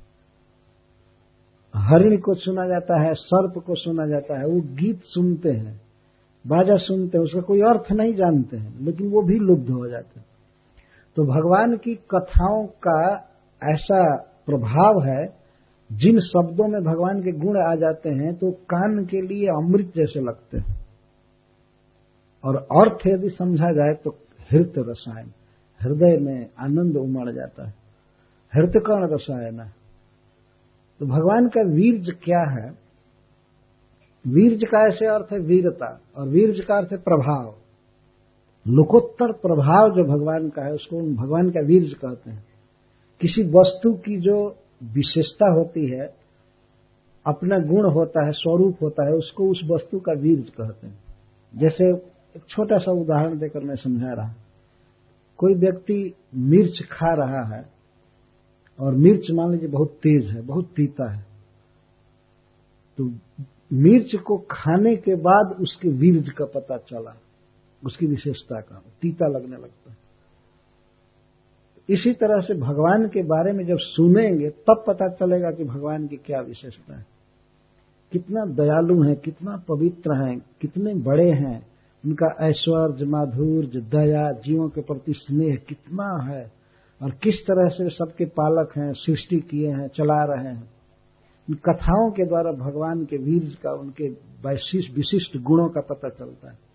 हरिण को सुना जाता है, सर्प को सुना जाता है, वो गीत सुनते हैं, बाजा सुनते हैं, उसका कोई अर्थ नहीं जानते हैं, लेकिन वो भी लुब्ध हो जाते हैं। तो भगवान की कथाओं का ऐसा प्रभाव है, जिन शब्दों में भगवान के गुण आ जाते हैं तो कान के लिए अमृत जैसे लगते हैं और अर्थ यदि समझा जाए तो हृत रसायन, हृदय में आनंद उमड़ जाता है, हृतकर्ण रसायन। तो भगवान का वीर्य क्या है? वीर्य का ऐसे अर्थ है वीरता, और वीर्य का अर्थ है प्रभाव, लोकोत्तर प्रभाव जो भगवान का है उसको भगवान का वीर्य कहते हैं। किसी वस्तु की जो विशेषता होती है, अपना गुण होता है, स्वरूप होता है, उसको उस वस्तु का वीर्य कहते हैं। जैसे एक छोटा सा उदाहरण देकर मैं समझा रहा, कोई व्यक्ति मिर्च खा रहा है और मिर्च मान लीजिए बहुत तेज है, बहुत तीता है, तो मिर्च को खाने के बाद उसके वीर्य का पता चला, उसकी विशेषता का, तीता लगने लगता है। इसी तरह से भगवान के बारे में जब सुनेंगे तब पता चलेगा कि भगवान की क्या विशेषता है, कितना दयालु हैं, कितना पवित्र हैं, कितने बड़े हैं, उनका ऐश्वर्य, माधुर्य, दया, जीवों के प्रति स्नेह कितना है, और किस तरह से सबके पालक हैं, सृष्टि किए हैं, चला रहे हैं। इन कथाओं के द्वारा भगवान के वीर्य का, उनके विशिष्ट गुणों का पता चलता है।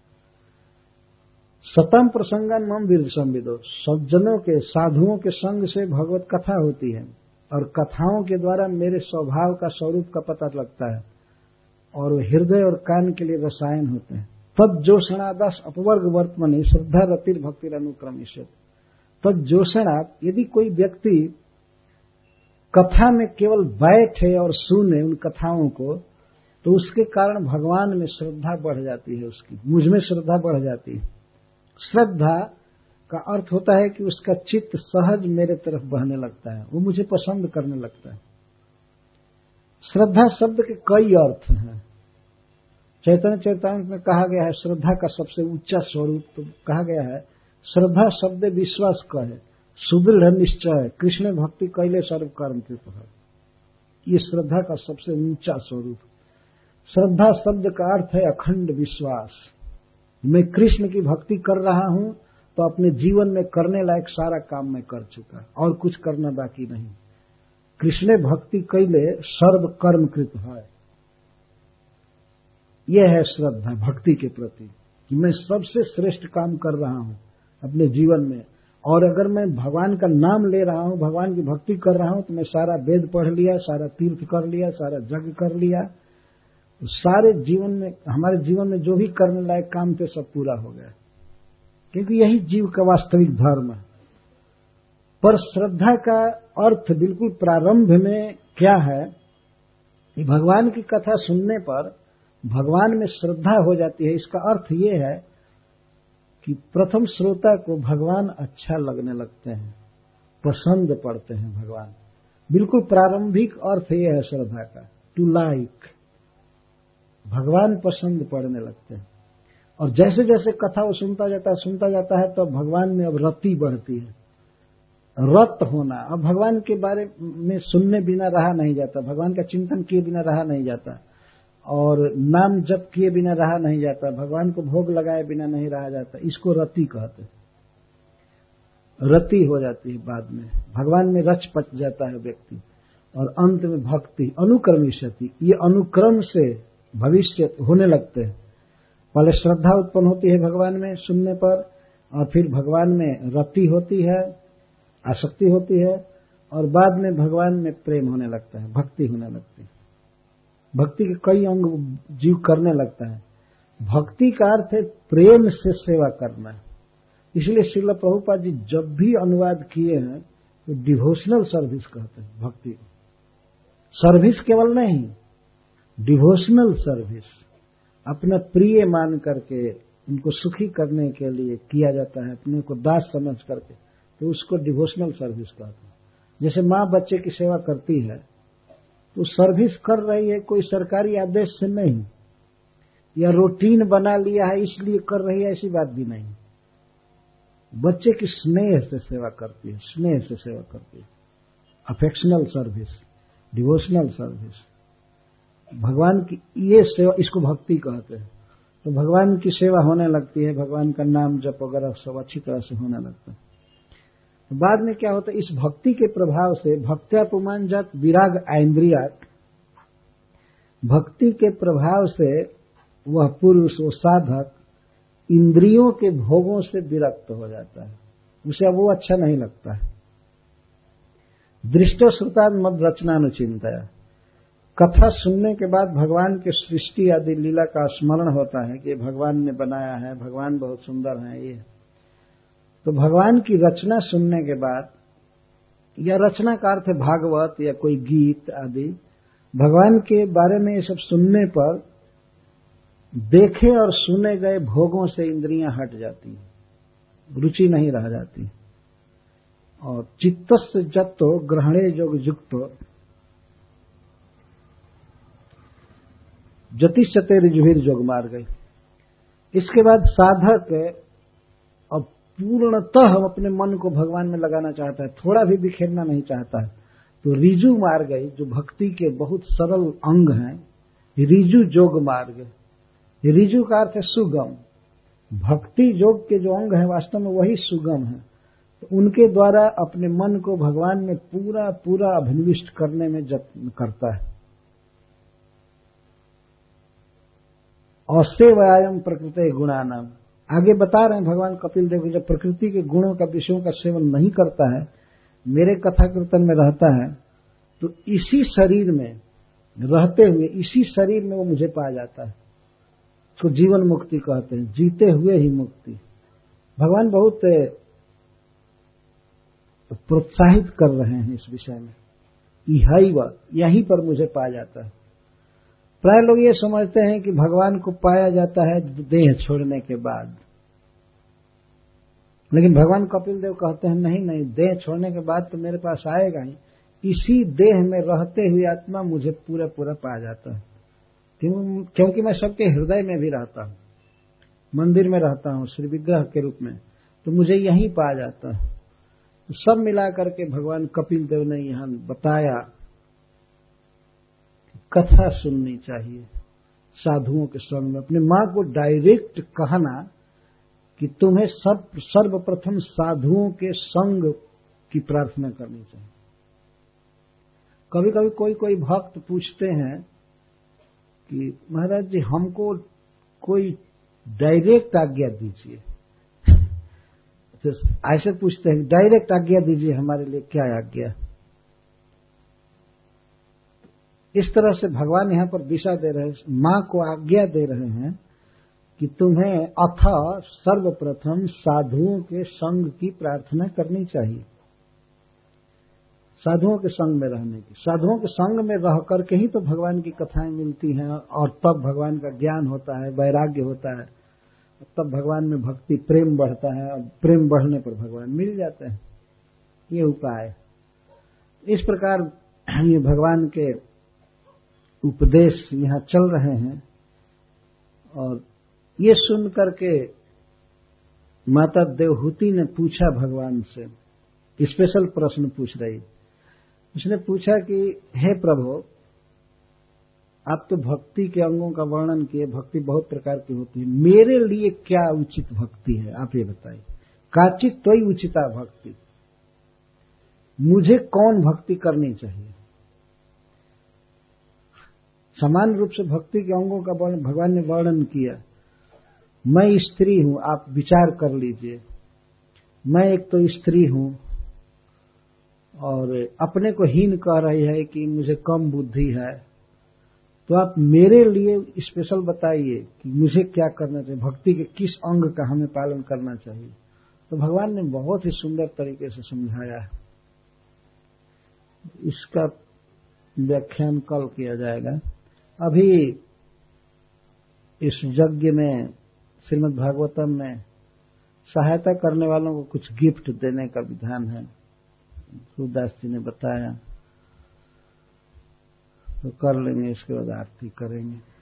सतम प्रसंगन मम वीर्य संविदो, सज्जनों के, साधुओं के संग से भगवत कथा होती है और कथाओं के द्वारा मेरे स्वभाव का, स्वरूप का पता लगता है, और हृदय और कान के लिए रसायन होते हैं। तज्जोषणादस अपवर्ग वर्तमनि श्रद्धा रतिर भक्तिर अनुक्रमिष्यति। तज्जोषणात्, यदि कोई व्यक्ति कथा में केवल बैठे और सुने उन कथाओं को, तो उसके कारण भगवान में श्रद्धा बढ़ जाती है, उसकी, मुझ में श्रद्धा बढ़ जाती है। श्रद्धा का अर्थ होता है कि उसका चित्त सहज मेरे तरफ बहने लगता है, वो मुझे पसंद करने लगता है। श्रद्धा शब्द के कई अर्थ हैं। चैतन्य चैतन्य में कहा गया है श्रद्धा का सबसे ऊंचा स्वरूप, तो कहा गया है श्रद्धा शब्द विश्वास कहे, सुदृढ़ निश्चय, कृष्ण भक्ति कैले सर्व कर्म कृत। ये श्रद्धा का सबसे ऊंचा स्वरूप। श्रद्धा शब्द का अर्थ है अखंड विश्वास। मैं कृष्ण की भक्ति कर रहा हूं तो अपने जीवन में करने लायक सारा काम मैं कर चुका और कुछ करना बाकी नहीं। कृष्णे भक्ति कैले सर्व कर्म कृत है। यह है श्रद्धा भक्ति के प्रति कि मैं सबसे श्रेष्ठ काम कर रहा हूं अपने जीवन में, और अगर मैं भगवान का नाम ले रहा हूं, भगवान की भक्ति कर रहा हूं, तो मैं सारा वेद पढ़ लिया, सारा तीर्थ कर लिया, सारा यज्ञ कर लिया, तो सारे जीवन में, हमारे जीवन में जो भी करने लायक काम थे सब पूरा हो गया, क्योंकि यही जीव का वास्तविक धर्म है। पर श्रद्धा का अर्थ बिल्कुल प्रारंभ में क्या है कि भगवान की कथा सुनने पर भगवान में श्रद्धा हो जाती है। इसका अर्थ ये है कि प्रथम श्रोता को भगवान अच्छा लगने लगते हैं, पसंद पड़ते हैं भगवान। बिल्कुल प्रारंभिक अर्थ ये है श्रद्धा का, टू लाइक, भगवान पसंद पड़ने लगते हैं। और जैसे जैसे कथा वो सुनता जाता है तो भगवान में अब रति बढ़ती है, रत होना। अब भगवान के बारे में सुनने बिना रहा नहीं जाता, भगवान का चिंतन किए बिना रहा नहीं जाता, और नाम जप किए बिना रहा नहीं जाता, भगवान को भोग लगाए बिना नहीं रहा जाता। इसको रति कहते हैं, रति हो जाती है बाद में, भगवान में रच पच जाता है व्यक्ति, और अंत में भक्ति अनुक्रमिष्यति, ये अनुक्रम से भविष्य होने लगते हैं। पहले श्रद्धा उत्पन्न होती है भगवान में सुनने पर, और फिर भगवान में रति होती है, आसक्ति होती है, और बाद में भगवान में प्रेम होने लगता है, भक्ति होने लगती है। भक्ति के कई अंग जीव करने लगता है। भक्ति का अर्थ है प्रेम से सेवा करना। इसलिए श्रील प्रभुपाद जी जब भी अनुवाद किए हैं तो डिवोशनल सर्विस कहते हैं भक्ति को। सर्विस केवल नहीं, डिवोशनल सर्विस, अपना प्रिय मान करके उनको सुखी करने के लिए किया जाता है, अपने को दास समझ करके, तो उसको डिवोशनल सर्विस कहते हैं। जैसे माँ बच्चे की सेवा करती है तो सर्विस कर रही है, कोई सरकारी आदेश से नहीं, या रूटीन बना लिया है इसलिए कर रही है, ऐसी बात भी नहीं। बच्चे की स्नेह से सेवा करती है, स्नेह से सेवा करती है, अफेक्शनल सर्विस, डिवोशनल सर्विस। भगवान की ये सेवा, इसको भक्ति कहते हैं। तो भगवान की सेवा होने लगती है, भगवान का नाम जप वगैरह सब अच्छी तरह से होने लगता है। तो बाद में क्या होता है, इस भक्ति के प्रभाव से भक्त्या पुमान जात विराग ऐन्द्रियात, भक्ति के प्रभाव से वह पुरुष, वो साधक इंद्रियों के भोगों से विरक्त हो जाता है, उसे अब वो अच्छा नहीं लगता है। दृष्टो श्रुता मद रचनानुचिंतया, कथा सुनने के बाद भगवान के सृष्टि आदि लीला का स्मरण होता है कि भगवान ने बनाया है, भगवान बहुत सुंदर है। ये तो भगवान की रचना सुनने के बाद, या रचना का अर्थ है भागवत या कोई गीत आदि, भगवान के बारे में ये सब सुनने पर देखे और सुने गए भोगों से इंद्रियां हट जाती हैं, रुचि नहीं रह जाती, और चित्तस्य जत्तो ग्रहणे योग युक्तो ज्योतिषते ऋजुभिर जोग मार गई। इसके बाद साधक अब पूर्णतः हम अपने मन को भगवान में लगाना चाहता है, थोड़ा भी बिखेरना नहीं चाहता है, तो ऋजु मार गई, जो भक्ति के बहुत सरल अंग हैं, ऋजु जोग मार गए। ऋजु का अर्थ है सुगम, भक्ति योग के जो अंग है वास्तव में वही सुगम है। तो उनके द्वारा अपने मन को भगवान में पूरा पूरा अभिनिविष्ट करने में यत्न करता है। असेवयाम प्रकृति गुणानाम, आगे बता रहे हैं भगवान कपिल देव, जब प्रकृति के गुणों का, विषयों का सेवन नहीं करता है, मेरे कथा कीर्तन में रहता है, तो इसी शरीर में रहते हुए, इसी शरीर में वो मुझे पा जाता है। उसको जीवन मुक्ति कहते हैं, जीते हुए ही मुक्ति। भगवान बहुत प्रोत्साहित कर रहे हैं इस विषय में, यहीं पर मुझे पा जाता है। प्राय लोग ये समझते हैं कि भगवान को पाया जाता है देह छोड़ने के बाद, लेकिन भगवान कपिल देव कहते हैं नहीं नहीं, देह छोड़ने के बाद तो मेरे पास आएगा ही, इसी देह में रहते हुए आत्मा मुझे पूरा पूरा पा जाता है। क्योंकि मैं सबके हृदय में भी रहता हूं, मंदिर में रहता हूं श्री विग्रह के रूप में, तो मुझे यहीं पा जाता है। तो सब मिला करके भगवान कपिल देव ने यहां बताया कथा सुननी चाहिए साधुओं के संग में। अपने मां को डायरेक्ट कहना कि तुम्हें सर्वप्रथम साधुओं के संग की प्रार्थना करनी चाहिए। कभी कभी कोई भक्त पूछते हैं कि महाराज जी हमको कोई डायरेक्ट आज्ञा दीजिए। तो ऐसे पूछते हैं डायरेक्ट आज्ञा दीजिए, हमारे लिए क्या आज्ञा। इस तरह से भगवान यहां पर दिशा दे रहे हैं, मां को आज्ञा दे रहे हैं कि तुम्हें अथ सर्वप्रथम साधुओं के संग की प्रार्थना करनी चाहिए। साधुओं के संग में रहने की, साधुओं के संग में रह करके ही तो भगवान की कथाएं मिलती हैं, और तब भगवान का ज्ञान होता है, वैराग्य होता है, तब भगवान में भक्ति प्रेम बढ़ता है, और प्रेम बढ़ने पर भगवान मिल जाते हैं। ये उपाय, इस प्रकार ये भगवान के उपदेश यहां चल रहे हैं। और ये सुन करके माता देवहूति ने पूछा भगवान से, स्पेशल प्रश्न पूछ रही। उसने पूछा कि हे प्रभु, आप तो भक्ति के अंगों का वर्णन किए, भक्ति बहुत प्रकार की होती है, मेरे लिए क्या उचित भक्ति है, आप ये बताइए। काचित त्वयि उचिता भक्ति, मुझे कौन भक्ति करनी चाहिए। समान रूप से भक्ति के अंगों का भगवान ने वर्णन किया। मैं स्त्री हूं, आप विचार कर लीजिए, मैं एक तो स्त्री हूं और अपने को हीन कह रही है कि मुझे कम बुद्धि है, तो आप मेरे लिए स्पेशल बताइए कि मुझे क्या करना चाहिए, भक्ति के किस अंग का हमें पालन करना चाहिए। तो भगवान ने बहुत ही सुंदर तरीके से समझाया है। इसका व्याख्यान कल किया जाएगा। अभी इस यज्ञ में श्रीमद् भागवतम में सहायता करने वालों को कुछ गिफ्ट देने का विधान है, सूरदास जी ने बताया, तो कर लेंगे, इसके बाद आरती करेंगे।